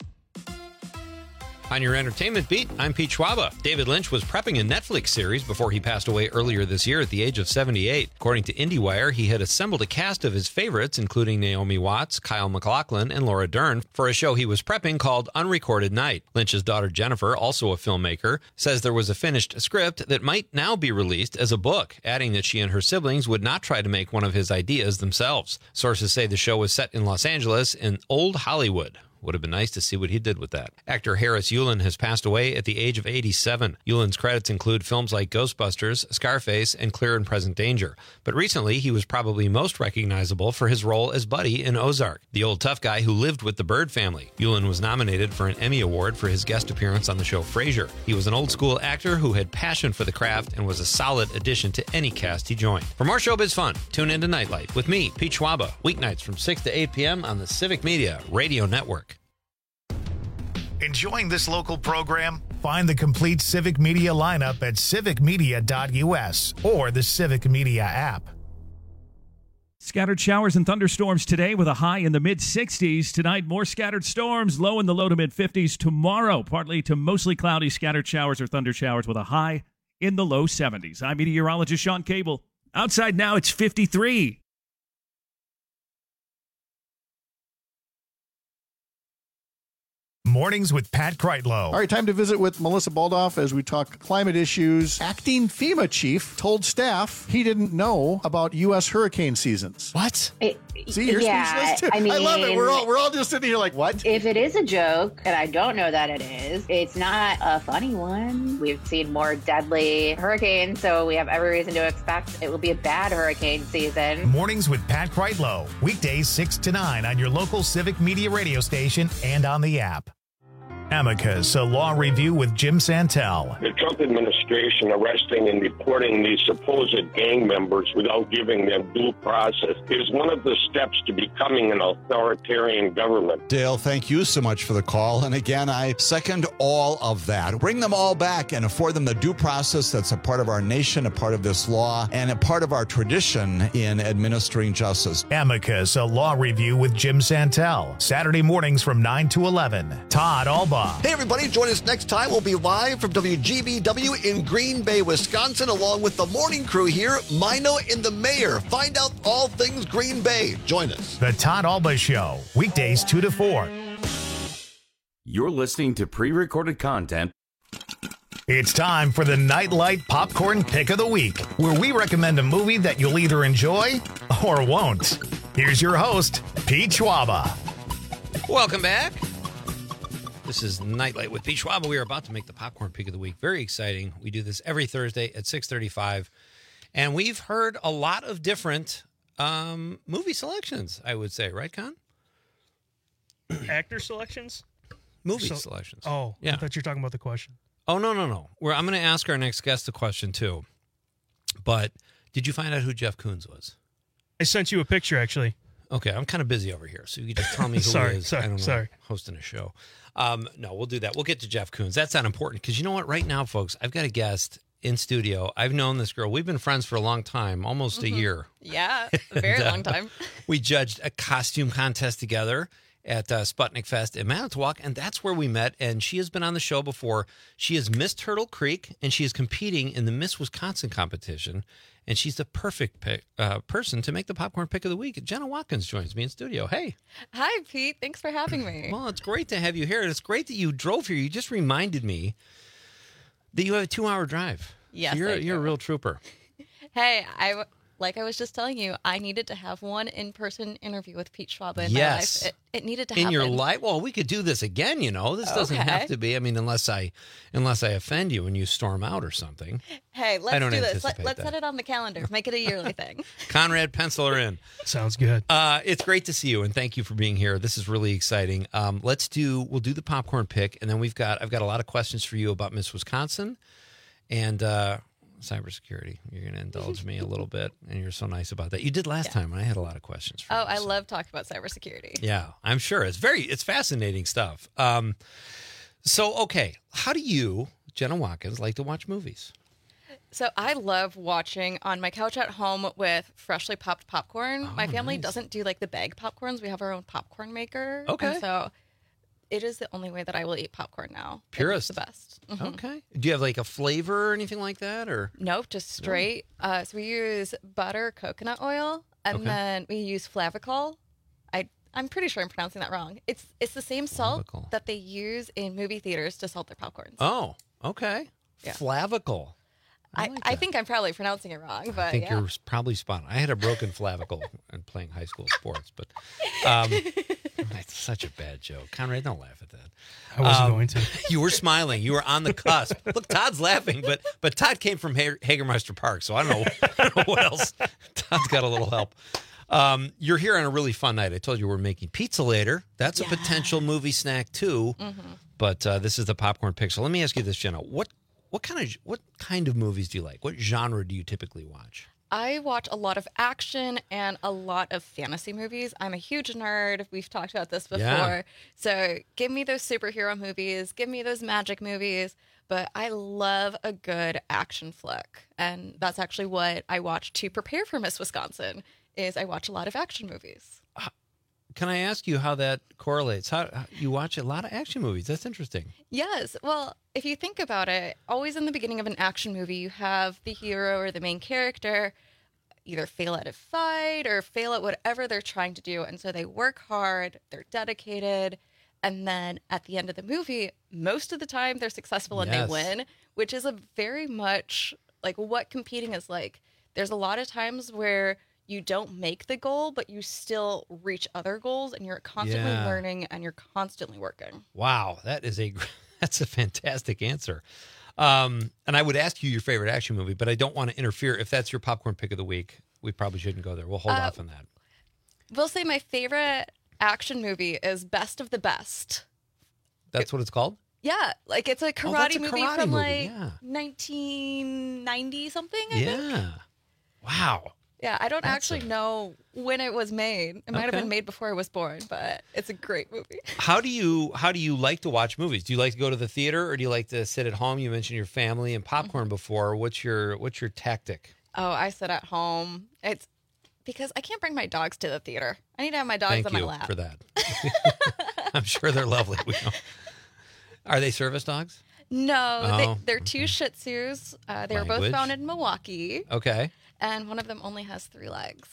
On your entertainment beat, I'm Pete Schwaba. David Lynch was prepping a Netflix series before he passed away earlier this year at the age of seventy-eight. According to IndieWire, he had assembled a cast of his favorites, including Naomi Watts, Kyle MacLachlan, and Laura Dern, for a show he was prepping called Unrecorded Night. Lynch's daughter Jennifer, also a filmmaker, says there was a finished script that might now be released as a book, adding that she and her siblings would not try to make one of his ideas themselves. Sources say the show was set in Los Angeles in Old Hollywood. Would have been nice to see what he did with that. Actor Harris Yulin has passed away at the age of eighty-seven. Yulin's credits include films like Ghostbusters, Scarface, and Clear and Present Danger. But recently, he was probably most recognizable for his role as Buddy in Ozark, the old tough guy who lived with the Bird family. Yulin was nominated for an Emmy Award for his guest appearance on the show Frasier. He was an old-school actor who had passion for the craft and was a solid addition to any cast he joined. For more showbiz fun, tune into Nightlight with me, Pete Schwaba, weeknights from six to eight p.m. on the Civic Media Radio Network. Enjoying this local program? Find the complete Civic Media lineup at civic media dot u s or the Civic Media app. Scattered showers and thunderstorms today with a high in the mid sixties. Tonight, more scattered storms, low in the low to mid fifties. Tomorrow, partly to mostly cloudy scattered showers or thunder showers with a high in the low seventies. I'm meteorologist Sean Cable. Outside now, it's fifty-three. Mornings with Pat Kreitlow. All right, time to visit with Melissa Baldoff as we talk climate issues. Acting FEMA chief told staff he didn't know about U S hurricane seasons. What? It, See, you're yeah, speechless too. I mean, I love it. We're all we're all just sitting here like, what? If it is a joke, and I don't know that it is, it's not a funny one. We've seen more deadly hurricanes, so we have every reason to expect it will be a bad hurricane season. Mornings with Pat Kreitlow. Weekdays six to nine on your local Civic Media radio station and on the app. Amicus, a law review with Jim Santel. The Trump administration arresting and deporting these supposed gang members without giving them due process is one of the steps to becoming an authoritarian government. Dale, thank you so much for the call. And again, I second all of that. Bring them all back and afford them the due process that's a part of our nation, a part of this law, and a part of our tradition in administering justice. Amicus, a law review with Jim Santel. Saturday mornings from nine to eleven. Todd Alba. Hey, everybody, join us next time. We'll be live from W G B W in Green Bay, Wisconsin, along with the morning crew here, Mino and the mayor. Find out all things Green Bay. Join us. The Todd Alba Show, weekdays two to four. You're listening to pre-recorded content. It's time for the Nightlight Popcorn Pick of the Week, where we recommend a movie that you'll either enjoy or won't. Here's your host, Pete Schwaba. Welcome back. This is Nightlight with Pete Schwaba. We are about to make the Popcorn Pick of the Week. Very exciting. We do this every Thursday at six thirty-five. And we've heard a lot of different um, movie selections, I would say. Right, Con? Actor selections? Movie So- selections. Oh, Yeah. I thought you were talking about the question. Oh, no, no, no. We're, I'm going to ask our next guest a question, too. But did you find out who Jeff Koons was? I sent you a picture, actually. Okay, I'm kind of busy over here, so you can just tell me who Sorry, it is. sorry, I don't know, sorry. hosting a show. Um, no, we'll do that. We'll get to Jeff Koons. That's not important because you know what? Right now, folks, I've got a guest in studio. I've known this girl. We've been friends for a long time, almost Mhm. a year. Yeah, a very And, uh, long time. We judged a costume contest together at uh, Sputnik Fest in Manitowoc, and that's where we met. And she has been on the show before. She is Miss Turtle Creek, and she is competing in the Miss Wisconsin competition. And she's the perfect pick, uh, person to make the Popcorn Pick of the Week. Jenna Watkins joins me in studio. Hey. Hi, Pete. Thanks for having me. Well, it's great to have you here. And it's great that you drove here. You just reminded me that you have a two-hour drive. Yes, So you're, I you're a do. real trooper. Hey, I w- like I was just telling you, I needed to have one in-person interview with Pete Schwaba in Yes. my life. It, it needed to In happen. your life? Well, we could do this again, you know. This doesn't Okay. have to be. I mean, unless I unless I offend you and you storm out or something. Hey, let's don't do this. Let, anticipate let's that. set it on the calendar. Make it a yearly thing. Conrad, pencil her in. Sounds good. Uh, it's great to see you, and thank you for being here. This is really exciting. Um, let's do. We'll do the popcorn pick, and then we've got. I've got a lot of questions for you about Miss Wisconsin, and uh, cybersecurity. You're going to indulge me a little bit, and you're so nice about that. You did last time, and I had a lot of questions for Oh, you. I love talking about cybersecurity. Yeah, I'm sure it's very. It's fascinating stuff. Um, so, okay, how do you, Jenna Watkins, like to watch movies? So I love watching on my couch at home with freshly popped popcorn. my family nice. doesn't do like the bag popcorns. We have our own popcorn maker. Okay. And so it is the only way that I will eat popcorn now. It is Purist. the best. Mhm. Okay. Do you have like a flavor or anything like that, or? Nope, just straight. Uh, so we use butter, coconut oil, and Okay. then we use Flavicol. I I'm pretty sure I'm pronouncing that wrong. It's it's the same salt Flavicol. that they use in movie theaters to salt their popcorns. Oh, okay. Yeah. Flavicle. I, I, think I'm probably pronouncing it wrong, but I think yeah. you're probably spot on. I had a broken clavicle in playing high school sports, but um, it's such a bad joke. Conrad, don't laugh at that. I wasn't Um, going to. You were smiling. You were on the cusp. Look, Todd's laughing, but but Todd came from Ha- Hagermeister Park, so I don't know, I don't know what else. Todd's got a little help. Um, you're here on a really fun night. I told you we're making pizza later. That's a potential movie snack too. Mm-hmm. But uh, this is the popcorn pick. So let me ask you this, Jenna. What what kind of what kind of movies do you like? What genre do you typically watch? I watch a lot of action and a lot of fantasy movies. I'm a huge nerd. We've talked about this before. Yeah. So give me those superhero movies, give me those magic movies. But I love a good action flick. And that's actually what I watch to prepare for Miss Wisconsin is I watch a lot of action movies. Can I ask you how that correlates? How, how you watch a lot of action movies? That's interesting. Yes. Well, if you think about it, always in the beginning of an action movie, you have the hero or the main character either fail at a fight or fail at whatever they're trying to do. And so they work hard, they're dedicated. And then at the end of the movie, most of the time they're successful and Yes. they win, which is a very much like what competing is like. There's a lot of times where you don't make the goal, but you still reach other goals and you're constantly Yeah. learning and you're constantly working. Wow, that is a that's a fantastic answer. Um, and I would ask you your favorite action movie, but I don't want to interfere. If that's your popcorn pick of the week, we probably shouldn't go there. We'll hold Uh, off on that. We'll say my favorite action movie is Best of the Best. That's what it's called? Yeah, like it's a karate Oh, that's a movie karate from movie, like yeah. nineteen ninety something, I yeah. think. Wow. Yeah, I don't That's actually a- know when it was made. It might have Okay. been made before I was born, but it's a great movie. How do you how do you like to watch movies? Do you like to go to the theater or do you like to sit at home? You mentioned your family and popcorn Mm-hmm. before. What's your what's your tactic? Oh, I sit at home. It's because I can't bring my dogs to the theater. I need to have my dogs Thank on my you lap. for that. I'm sure they're lovely. We know. Are they service dogs? No, Oh, they, they're two Shih Tzus. Uh, they were both Language. found in Milwaukee, Okay. and one of them only has three legs.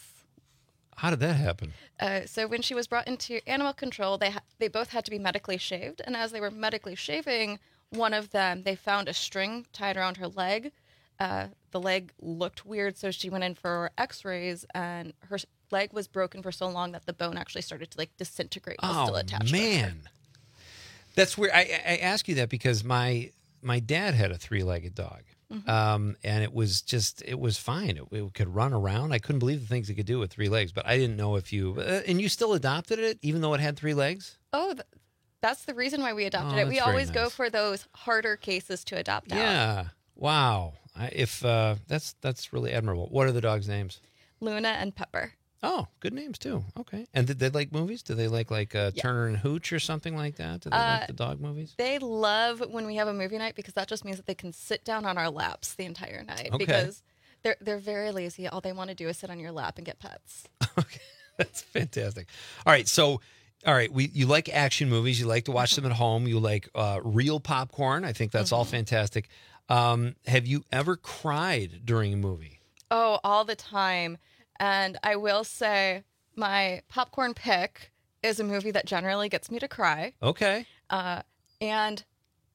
How did that happen? Uh, so when she was brought into animal control, they ha- they both had to be medically shaved, and as they were medically shaving one of them, they found a string tied around her leg. Uh, the leg looked weird, so she went in for X-rays, and her s- leg was broken for so long that the bone actually started to like disintegrate while Oh still attached. to her. man, that's weird. I, I ask you that because my my dad had a three-legged dog, Mhm. um, and it was just it was fine. It, it could run around. I couldn't believe the things it could do with three legs. But I didn't know if you uh, and you still adopted it even though it had three legs. Oh, th- that's the reason why we adopted Oh, it. We that's very always go nice. for those harder cases to adopt out. Yeah. Wow. I, if uh, that's that's really admirable. What are the dogs' names? Luna and Pepper. Oh, good names too. Okay. And did they like movies? Do they like like uh, Yeah. Turner and Hooch or something like that? Do they Uh, like the dog movies? They love when we have a movie night because that just means that they can sit down on our laps the entire night Okay. because they're they're very lazy. All they want to do is sit on your lap and get pets. That's fantastic. All right, so all right, we you like action movies, you like to watch them at home, you like uh, real popcorn. I think that's all fantastic. Um, have you ever cried during a movie? Oh, all the time. And I will say my popcorn pick is a movie that generally gets me to cry. Okay. Uh, and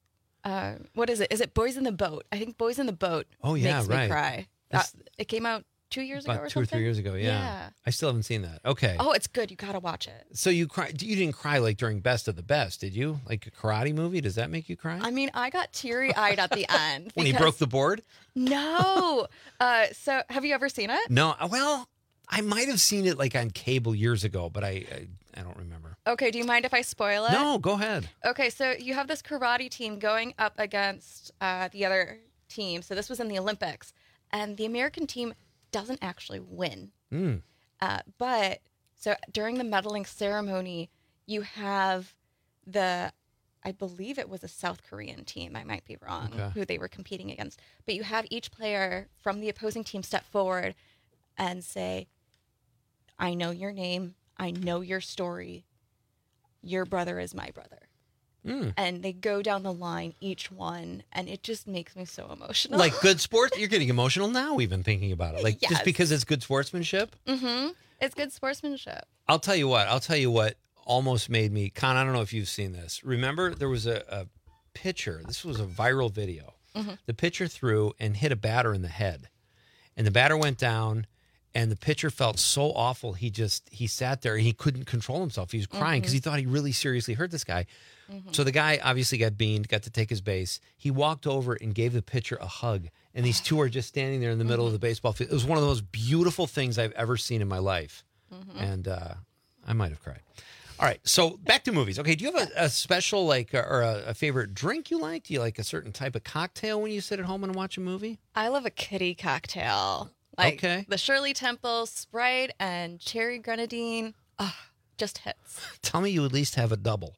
uh, what is it? Is it Boys in the Boat? I think Boys in the Boat Oh, yeah, makes right. me cry. That's- That, it came out two years ago About or two or something. three years ago, yeah. Yeah. I still haven't seen that. Okay. Oh, it's good. You got to watch it. So you cry you didn't cry like during Best of the Best, did you? Like a karate movie, does that make you cry? I mean, I got teary eyed at the end. When he because- broke the board? No. uh, so have you ever seen it? No. Well, I might have seen it like on cable years ago, but I I, I don't remember. Okay. Do you mind if I spoil it? No, go ahead. Okay, so you have this karate team going up against uh, the other team. So this was in the Olympics, and the American team doesn't actually win. Mm. Uh, but so during the medaling ceremony, you have the, I believe it was a South Korean team. I might be wrong Okay. who they were competing against. But you have each player from the opposing team step forward and say, "I know your name. I know your story. Your brother is my brother." Mm. And they go down the line, each one, and it just makes me so emotional. Like good sports, you're getting emotional now even thinking about it. Like Yes. just because it's good sportsmanship. Mm-hmm. It's good sportsmanship. I'll tell you what. I'll tell you what almost made me. Con, I don't know if you've seen this. Remember, there was a, a pitcher. This was a viral video. Mhm. The pitcher threw and hit a batter in the head, and the batter went down. And the pitcher felt so awful. He just he sat there and he couldn't control himself. He was crying because Mhm. he thought he really seriously hurt this guy. Mhm. So the guy obviously got beaned, got to take his base. He walked over and gave the pitcher a hug. And these two are just standing there in the middle of the baseball field. It was one of the most beautiful things I've ever seen in my life. Mhm. And uh, I might have cried. All right, so back to movies. Okay, do you have a, a special like uh, or a, a favorite drink you like? Do you like a certain type of cocktail when you sit at home and watch a movie? I love a kitty cocktail. Like Okay. the Shirley Temple Sprite and cherry grenadine. Oh, just hits. Tell me you at least have a double.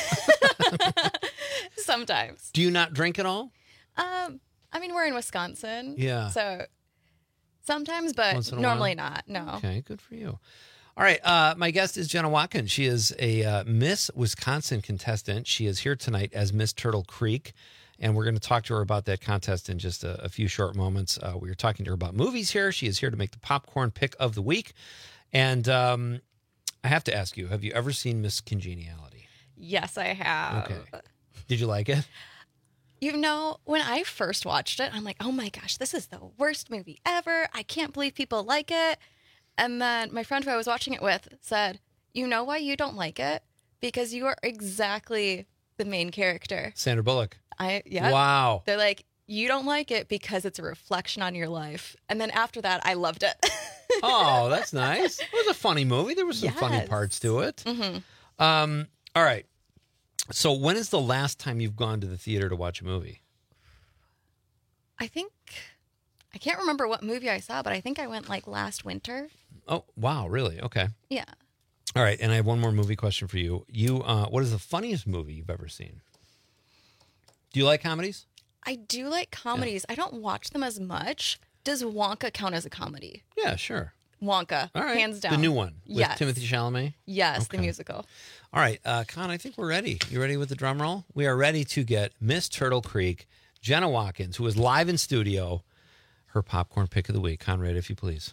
Sometimes. Do you not drink at all? Um, I mean, we're in Wisconsin. Yeah. So sometimes, but Once in a normally while? not. No. Okay, good for you. All right, uh, my guest is Jenna Watkins. She is a uh, Miss Wisconsin contestant. She is here tonight as Miss Turtle Creek, and we're going to talk to her about that contest in just a, a few short moments. Uh, we were talking to her about movies here. She is here to make the popcorn pick of the week. And um, I have to ask you, have you ever seen Miss Congeniality? Yes, I have. Okay. Did you like it? You know, when I first watched it, I'm like, oh my gosh, this is the worst movie ever. I can't believe people like it. And then my friend who I was watching it with said, you know why you don't like it? Because you are exactly the main character. Sandra Bullock. I yeah. Wow. They're like, you don't like it because it's a reflection on your life. And then after that, I loved it. Oh, that's nice. It was a funny movie. There were some funny Yes. parts to it. Mhm. Um, all right. So when is the last time you've gone to the theater to watch a movie? I think, I can't remember what movie I saw, but I think I went like last winter. Oh, wow. Really? Okay. Yeah. All right. And I have one more movie question for you. You, uh, what is the funniest movie you've ever seen? Do you like comedies? I do like comedies. I don't watch them as much. Does Wonka count as a comedy? Yeah, sure. Wonka, All right. hands down. The new one with Yes. Timothy Chalamet? Yes, Okay. the musical. All right, uh, Con, I think we're ready. You ready with the drum roll? We are ready to get Miss Turtle Creek, Jenna Watkins, who is live in studio, her popcorn pick of the week. Conrad, if you please.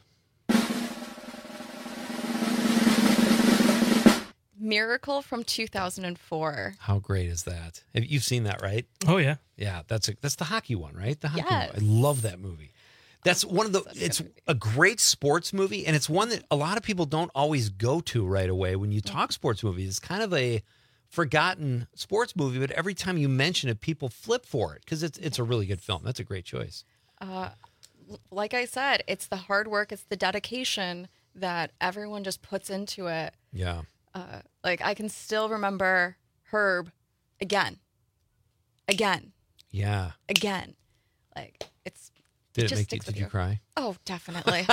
Miracle from two thousand four. How great is that? Have- You've seen that, right? Oh, yeah. Yeah, that's a, that's the hockey one, right? The hockey Yes. one. I love that movie. That's one of the, it's a great sports movie, and it's one that a lot of people don't always go to right away when you talk sports movies. It's kind of a forgotten sports movie, but every time you mention it, people flip for it because it's, it's a really good film. That's a great choice. Uh, l- like I said, it's the hard work, it's the dedication that everyone just puts into it. Yeah. Uh, like I can still remember Herb again, again, Yeah. again. Like it's. Did it just make you, sticks with did you cry? Oh, definitely.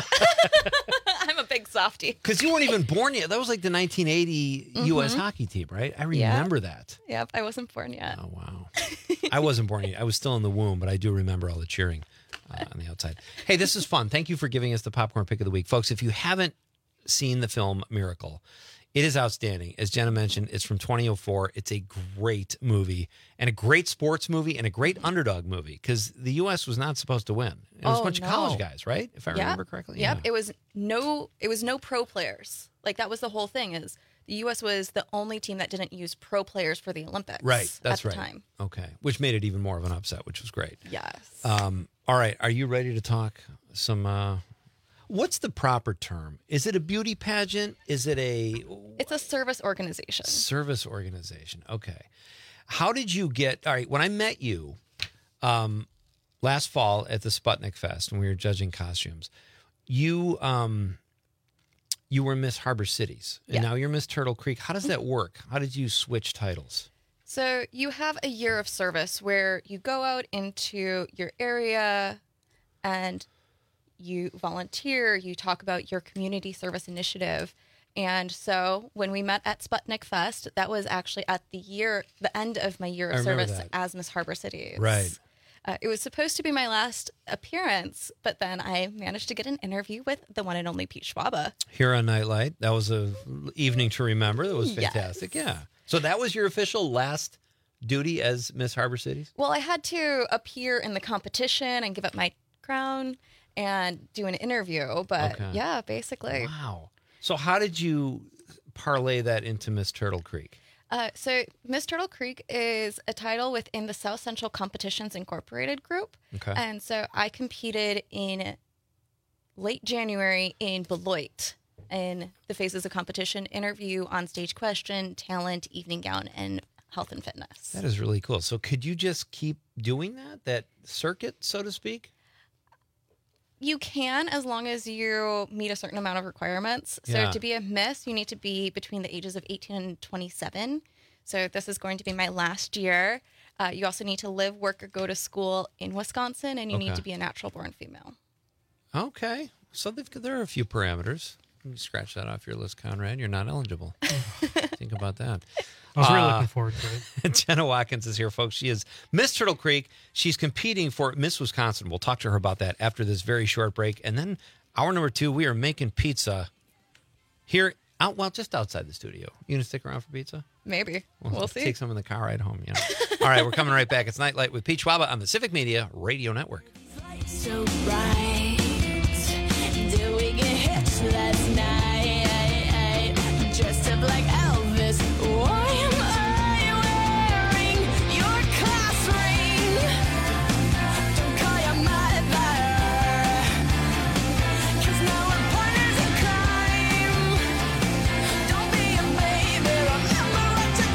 I'm a big softie. Because you weren't even born yet. That was like the nineteen eighty U S Mhm. hockey team, right? I Yeah. remember that. Yep, I wasn't born yet. Oh, wow. I wasn't born yet. I was still in the womb, but I do remember all the cheering uh, on the outside. Hey, this is fun. Thank you for giving us the popcorn pick of the week. Folks, if you haven't seen the film Miracle, it is outstanding. As Jenna mentioned, it's from twenty oh four. It's a great movie and a great sports movie and a great underdog movie because the U S was not supposed to win. It was Oh, a bunch no. of college guys, right? If I Yeah. remember correctly. Yep. It was no it was no pro players. Like that was the whole thing is the U S was the only team that didn't use pro players for the Olympics. Right. That's at right. the time. Okay. Which made it even more of an upset, which was great. Yes. Um, all right. Are you ready to talk some uh what's the proper term? Is it a beauty pageant? Is it a It's a service organization. service organization? Okay. How did you get all right, when I met you um last fall at the Sputnik Fest when we were judging costumes, you um you were Miss Harbor Cities and Yeah. now you're Miss Turtle Creek. How does that work? How did you switch titles? So you have a year of service where you go out into your area and you volunteer, you talk about your community service initiative. And so when we met at Sputnik Fest, that was actually at the year, the end of my year I of remember service that. as Miss Harbor Cities. Right. Uh, it was supposed to be my last appearance, but then I managed to get an interview with the one and only Pete Schwaba. Here on Nightlight. That was a evening to remember. That was Yes. fantastic. Yeah. So that was your official last duty as Miss Harbor Cities? Well, I had to appear in the competition and give up my crown and do an interview, but Okay. yeah, basically. Wow. So how did you parlay that into Miss Turtle Creek? Uh, so Miss Turtle Creek is a title within the South Central Competitions Incorporated group. Okay. And so I competed in late January in Beloit in the phases of competition, interview, on-stage question, talent, evening gown, and health and fitness. That is really cool. So could you just keep doing that, that circuit, so to speak? You can, as long as you meet a certain amount of requirements. So Yeah. to be a miss, you need to be between the ages of eighteen and twenty-seven. So this is going to be my last year. Uh, you also need to live, work, or go to school in Wisconsin, and you need Okay. to be a natural-born female. Okay. So they've, there are a few parameters. You scratch that off your list, Conrad. You're not eligible. Think about that. I was really Uh, looking forward to it. Jenna Watkins is here, folks. She is Miss Turtle Creek. She's competing for Miss Wisconsin. We'll talk to her about that after this very short break. And then hour number two, we are making pizza here out, well, just outside the studio. You gonna stick around for pizza? Maybe. We'll see. Take some in the car ride home. You know. All right, we're coming right back. It's Nightlight with Pete Schwaba on the Civic Media Radio Network. So bright. Did we get hitched last night? Dressed up like Elvis. Why am I wearing your class ring? Don't call your mother. 'Cause now we're partners in crime. Don't be a baby. Remember what you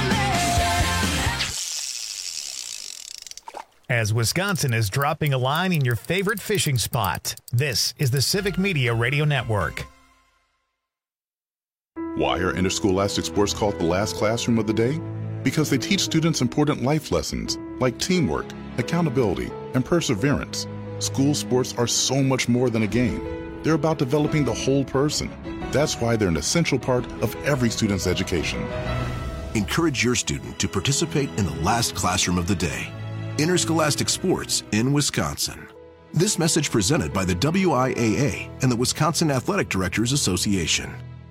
told me. As Wisconsin is dropping a line in your favorite fishing spot, this is the Civic Media Radio Network. Why are interscholastic sports called the last classroom of the day? because they teach students important life lessons like teamwork, accountability, and perseverance. School sports are so much more than a game. They're about developing the whole person. That's why they're an essential part of every student's education. Encourage your student to participate in the last classroom of the day. Interscholastic Sports in Wisconsin. This message presented by the W I A A and the Wisconsin Athletic Directors Association.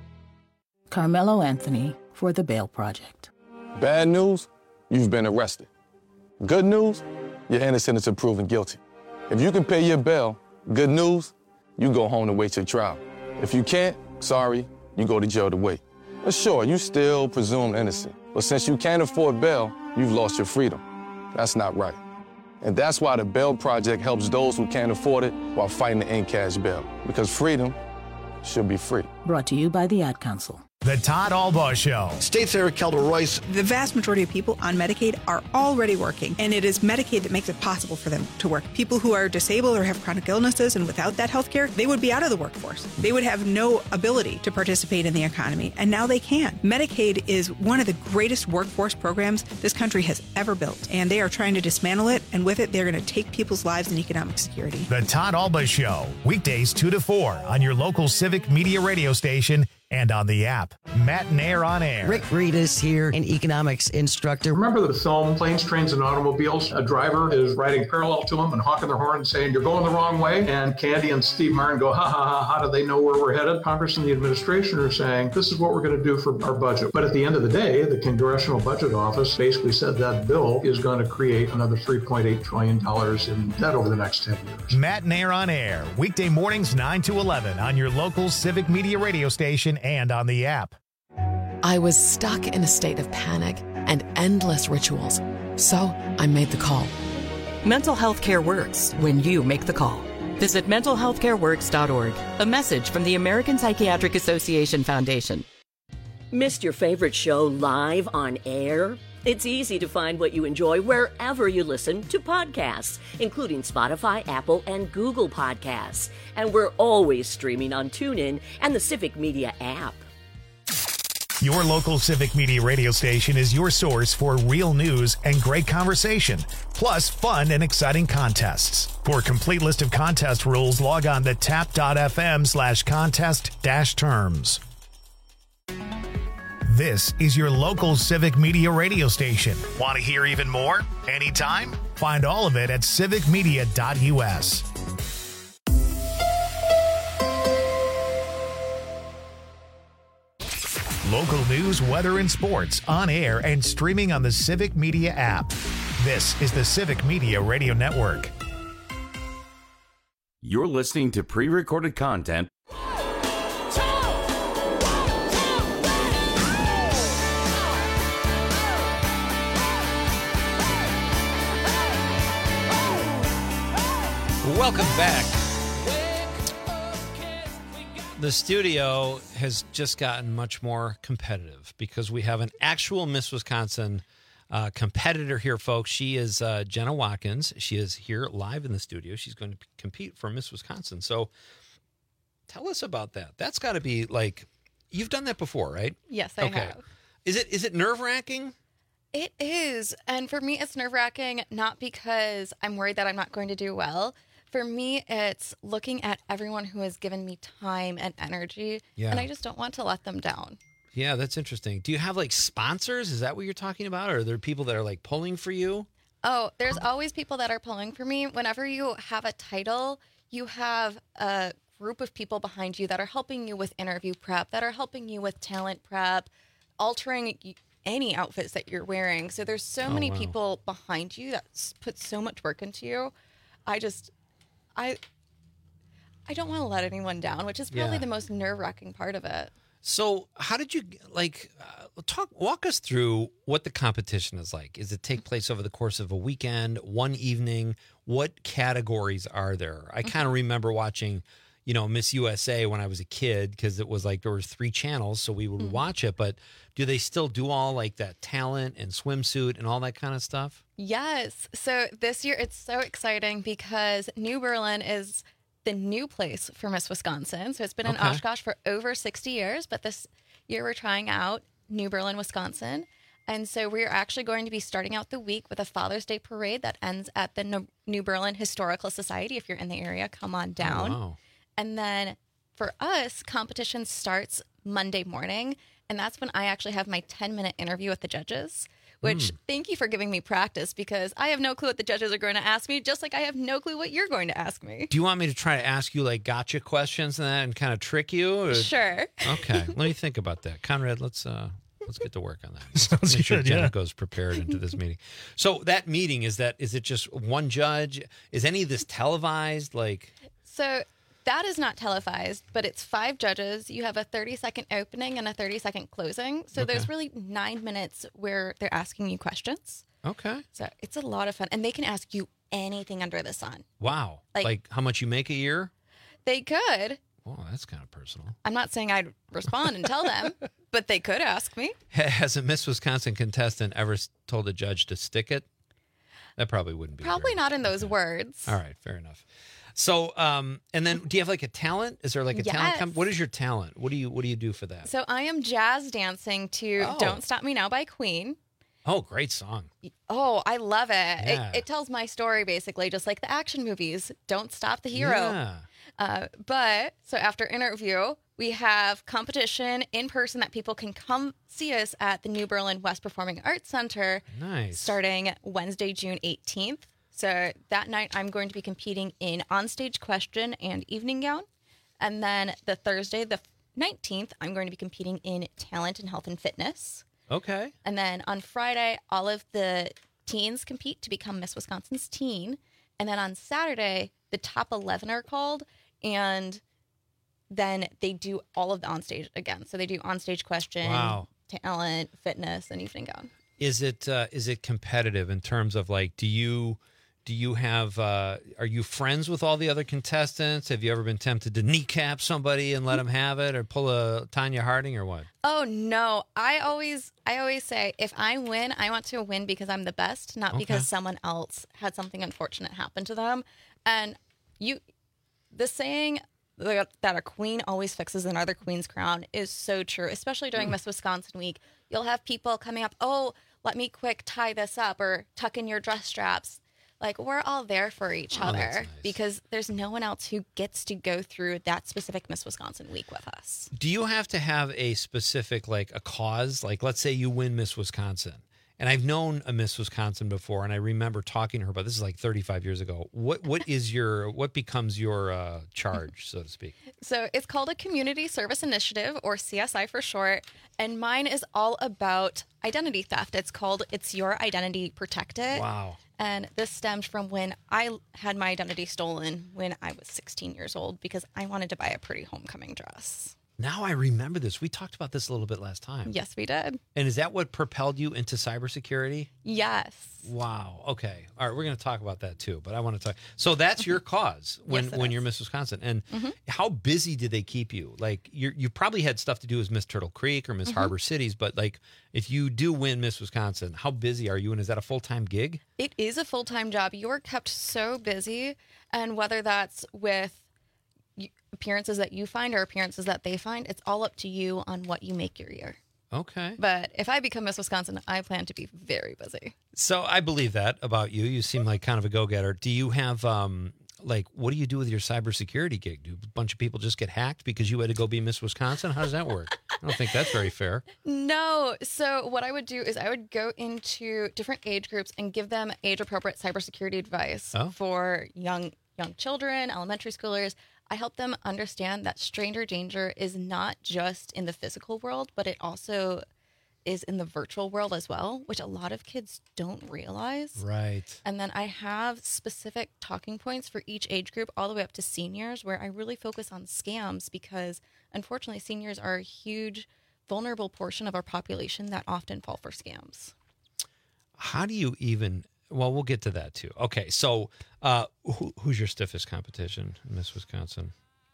Carmelo Anthony for the Bail Project. Bad news, you've been arrested. Good news, you're innocent until proven guilty. If you can pay your bail, good news, you go home to wait your trial. If you can't, sorry, you go to jail to wait. But sure, you still presumed innocent. But since you can't afford bail, you've lost your freedom. That's not right. And that's why the Bail Project helps those who can't afford it while fighting to end cash bail. Because freedom should be free. Brought to you by the Ad Council. The Todd Albaugh Show. State Senator Kelda Royce. The vast majority of people on Medicaid are already working, and it is Medicaid that makes it possible for them to work. People who are disabled or have chronic illnesses and without that health care, they would be out of the workforce. They would have no ability to participate in the economy, and now they can. Medicaid is one of the greatest workforce programs this country has ever built, and they are trying to dismantle it, and with it, they're going to take people's lives and economic security. The Todd Albaugh Show, weekdays two to four on your local Civic Media radio station and on the app. Matt and Air on Air. Rick Reedus here, an economics instructor. Remember the film Planes, Trains, and Automobiles? A driver is riding parallel to him and honking their horn and saying, "You're going the wrong way." And Candy and Steve Martin go, ha, ha, ha, how do they know where we're headed? Congress and the administration are saying, this is what we're going to do for our budget. But at the end of the day, the Congressional Budget Office basically said that bill is going to create another three point eight trillion dollars in debt over the next ten years. Matt and Air on Air, weekday mornings nine to eleven on your local Civic Media radio station and on the app. I was stuck in a state of panic and endless rituals, so I made the call. Mental health care works when you make the call. Visit mental health care works dot org. A message from the American Psychiatric Association Foundation. Missed your favorite show live on air? It's easy to find what you enjoy wherever you listen to podcasts, including Spotify, Apple, and Google Podcasts. And we're always streaming on TuneIn and the Civic Media app. Your local Civic Media radio station is your source for real news and great conversation, plus fun and exciting contests. For a complete list of contest rules, log on to tap.fm slash contest dash terms. This is your local Civic Media radio station. Want to hear even more? Anytime? Find all of it at civic media dot u s. Local news, weather, and sports on air and streaming on the Civic Media app. This is the Civic Media Radio Network. You're listening to pre-recorded content. Welcome back. The studio has just gotten much more competitive because we have an actual Miss Wisconsin uh, competitor here, folks. She is uh, Jenna Watkins. She is here live in the studio. She's going to compete for Miss Wisconsin. So tell us about that. That's got to be like, you've done that before, right? Yes, I okay. have. Is it is it nerve-wracking? It is. And for me, it's nerve-wracking, not because I'm worried that I'm not going to do well. For me, it's looking at everyone who has given me time and energy, Yeah. and I just don't want to let them down. Yeah, that's interesting. Do you have like sponsors? Is that what you're talking about? Or are there people that are like pulling for you? Oh, there's always people that are pulling for me. Whenever you have a title, you have a group of people behind you that are helping you with interview prep, that are helping you with talent prep, altering any outfits that you're wearing. So there's so Oh, many wow. people behind you that s- put so much work into you. I just, I, I don't want to let anyone down, which is probably Yeah. the most nerve-wracking part of it. So how did you like uh, talk? Walk us through what the competition is like. Is it take place over the course of a weekend, one evening? What categories are there? I kind of remember watching, you know, Miss U S A when I was a kid because it was like there was three channels, so we would Mhm. watch it. But do they still do all like that talent and swimsuit and all that kind of stuff? Yes. So this year it's so exciting because New Berlin is the new place for Miss Wisconsin. So it's been in Okay. Oshkosh for over sixty years, but this year we're trying out New Berlin, Wisconsin. And so we're actually going to be starting out the week with a Father's Day parade that ends at the No- New Berlin Historical Society. If you're in the area, come on down. Oh, wow. And then for us, competition starts Monday morning. And that's when I actually have my ten-minute interview with the judges, which Mm. thank you for giving me practice because I have no clue what the judges are going to ask me, just like I have no clue what you're going to ask me. Do you want me to try to ask you like gotcha questions and that and kind of trick you? Or? Sure. Okay, let me think about that. Conrad, let's uh, let's get to work on that. Sounds Make sure good, Jenna yeah. goes prepared into this meeting. So that meeting, is that is it just one judge? Is any of this televised? Like, So that is not televised, but it's five judges. You have a thirty-second opening and a thirty-second closing. So there's Okay. really nine minutes where they're asking you questions. okay, So it's a lot of fun. And they can ask you anything under the sun. wow, like, Like- how much you make a year? They could. Oh, that's kind of personal. I'm not saying I'd respond and tell them, but they could ask me. Has a Miss Wisconsin contestant ever s- told a judge to stick it? That probably wouldn't be. Probably not in those words. All right, fair enough. So, um, and then do you have like a talent? Is there like a talent? Yes. Com- what is your talent? What do you What do you do for that? So I am jazz dancing to Oh. Don't Stop Me Now by Queen. Oh, great song. Oh, I love it. Yeah. It, it tells my story basically, just like the action movies. Don't stop the hero. Yeah. Uh, but so after interview, we have competition in person that people can come see us at the New Berlin West Performing Arts Center. Nice. Starting Wednesday, June eighteenth. So that night, I'm going to be competing in onstage question and evening gown. And then the Thursday, the nineteenth, I'm going to be competing in talent and health and fitness. Okay. And then on Friday, all of the teens compete to become Miss Wisconsin's teen. And then on Saturday, the top eleven are called, and then they do all of the onstage again. So they do onstage question, Wow. talent, fitness, and evening gown. Is it uh, is it competitive in terms of like, do you do you have uh, are you friends with all the other contestants? Have you ever been tempted to kneecap somebody and let them have it, or pull a Tanya Harding, or what? Oh no, I always I always say if I win, I want to win because I'm the best, not Okay. because someone else had something unfortunate happen to them. And you the saying that that a queen always fixes another queen's crown is so true, especially during Miss Wisconsin week. You'll have people coming up, "Oh, let me quick tie this up," or "tuck in your dress straps." Like, we're all there for each Oh, other that's nice. because there's no one else who gets to go through that specific Miss Wisconsin week with us. Do you have to have a specific, like a cause? Like, let's say you win Miss Wisconsin. And I've known a Miss Wisconsin before, and I remember talking to her about this is like thirty-five years ago. What What is your, what becomes your uh, charge, so to speak? So it's called a Community Service Initiative, or C S I for short. And mine is all about identity theft. It's called It's Your Identity, Protect It. Wow. And this stemmed from when I had my identity stolen when I was sixteen years old because I wanted to buy a pretty homecoming dress. Now I remember this. We talked about this a little bit last time. Yes, we did. And is that what propelled you into cybersecurity? Yes. Wow. Okay. All right. We're going to talk about that too, but I want to talk. So that's your cause when, Yes, it when is. you're Miss Wisconsin. And Mhm. how busy did they keep you? Like you you probably had stuff to do as Miss Turtle Creek or Miss Mhm. Harbor Cities, but like if you do win Miss Wisconsin, how busy are you? And is that a full-time gig? It is a full-time job. You are kept so busy, and whether that's with y- appearances that you find or appearances that they find, it's all up to you on what you make your year. Okay. But if I become Miss Wisconsin, I plan to be very busy. So I believe that about you. You seem like kind of a go-getter. Do you have um like what do you do with your cybersecurity gig? Do a bunch of people just get hacked because you had to go be Miss Wisconsin? How does that work? I don't think that's very fair. No. So what I would do is I would go into different age groups and give them age-appropriate cybersecurity advice Oh. for young young children, elementary schoolers. I help them understand that stranger danger is not just in the physical world, but it also is in the virtual world as well, which a lot of kids don't realize. Right. And then I have specific talking points for each age group, all the way up to seniors, where I really focus on scams because, unfortunately, seniors are a huge, vulnerable portion of our population that often fall for scams. How do you even? Well, we'll get to that too. Okay, so uh, who, who's your stiffest competition, Miss Wisconsin?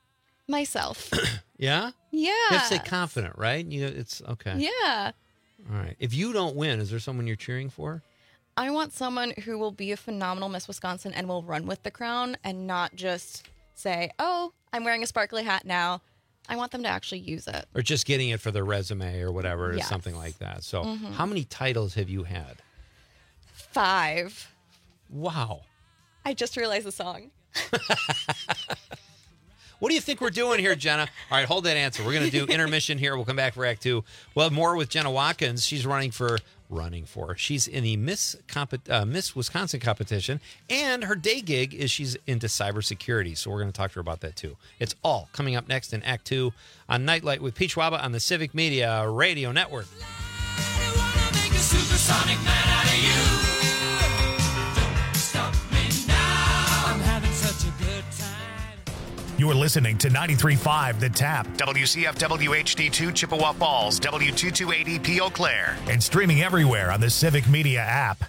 Myself. Yeah. Yeah. You have to stay confident, right? You, it's okay. Yeah. All right. If you don't win, is there someone you're cheering for? I want someone who will be a phenomenal Miss Wisconsin and will run with the crown and not just say, "Oh, I'm wearing a sparkly hat now. I want them to actually use it. Or just getting it for their resume or whatever, or Yes. something like that. So Mhm. how many titles have you had? Five. Wow. I just realized the song. What do you think we're doing here, Jenna? All right, hold that answer. We're going to do intermission here. We'll come back for Act Two. We'll have more with Jenna Watkins. She's running for, running for, she's in the Miss, Comp- uh, Miss Wisconsin competition, and her day gig is she's into cybersecurity. So we're going to talk to her about that too. It's all coming up next in Act Two on Nightlight with Peach Waba on the Civic Media Radio Network. Supersonic man out of you. Don't stop me now. I'm having such a good time. You're listening to ninety-three point five The Tap, W C F W H D two Chippewa Falls, W two two eight zero P Eau Claire, and streaming everywhere on the Civic Media app.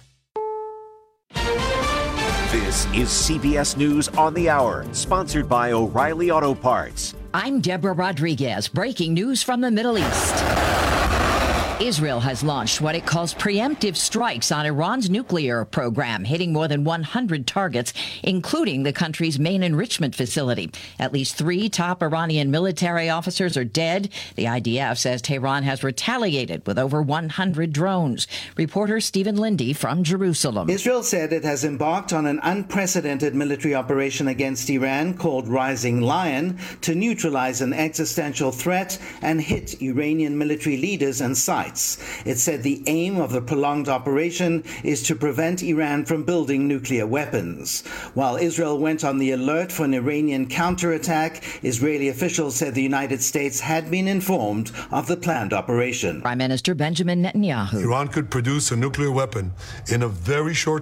This is C B S News on the Hour, sponsored by O'Reilly Auto Parts. I'm Deborah Rodriguez. Breaking news from the Middle East. Israel has launched what it calls preemptive strikes on Iran's nuclear program, hitting more than one hundred targets, including the country's main enrichment facility. At least three top Iranian military officers are dead. The I D F says Tehran has retaliated with over one hundred drones. Reporter Stephen Lindy from Jerusalem. Israel said it has embarked on an unprecedented military operation against Iran called Rising Lion to neutralize an existential threat and hit Iranian military leaders and sites. It said the aim of the prolonged operation is to prevent Iran from building nuclear weapons. While Israel went on the alert for an Iranian counterattack, Israeli officials said the United States had been informed of the planned operation. Prime Minister Benjamin Netanyahu. Iran could produce a nuclear weapon in a very short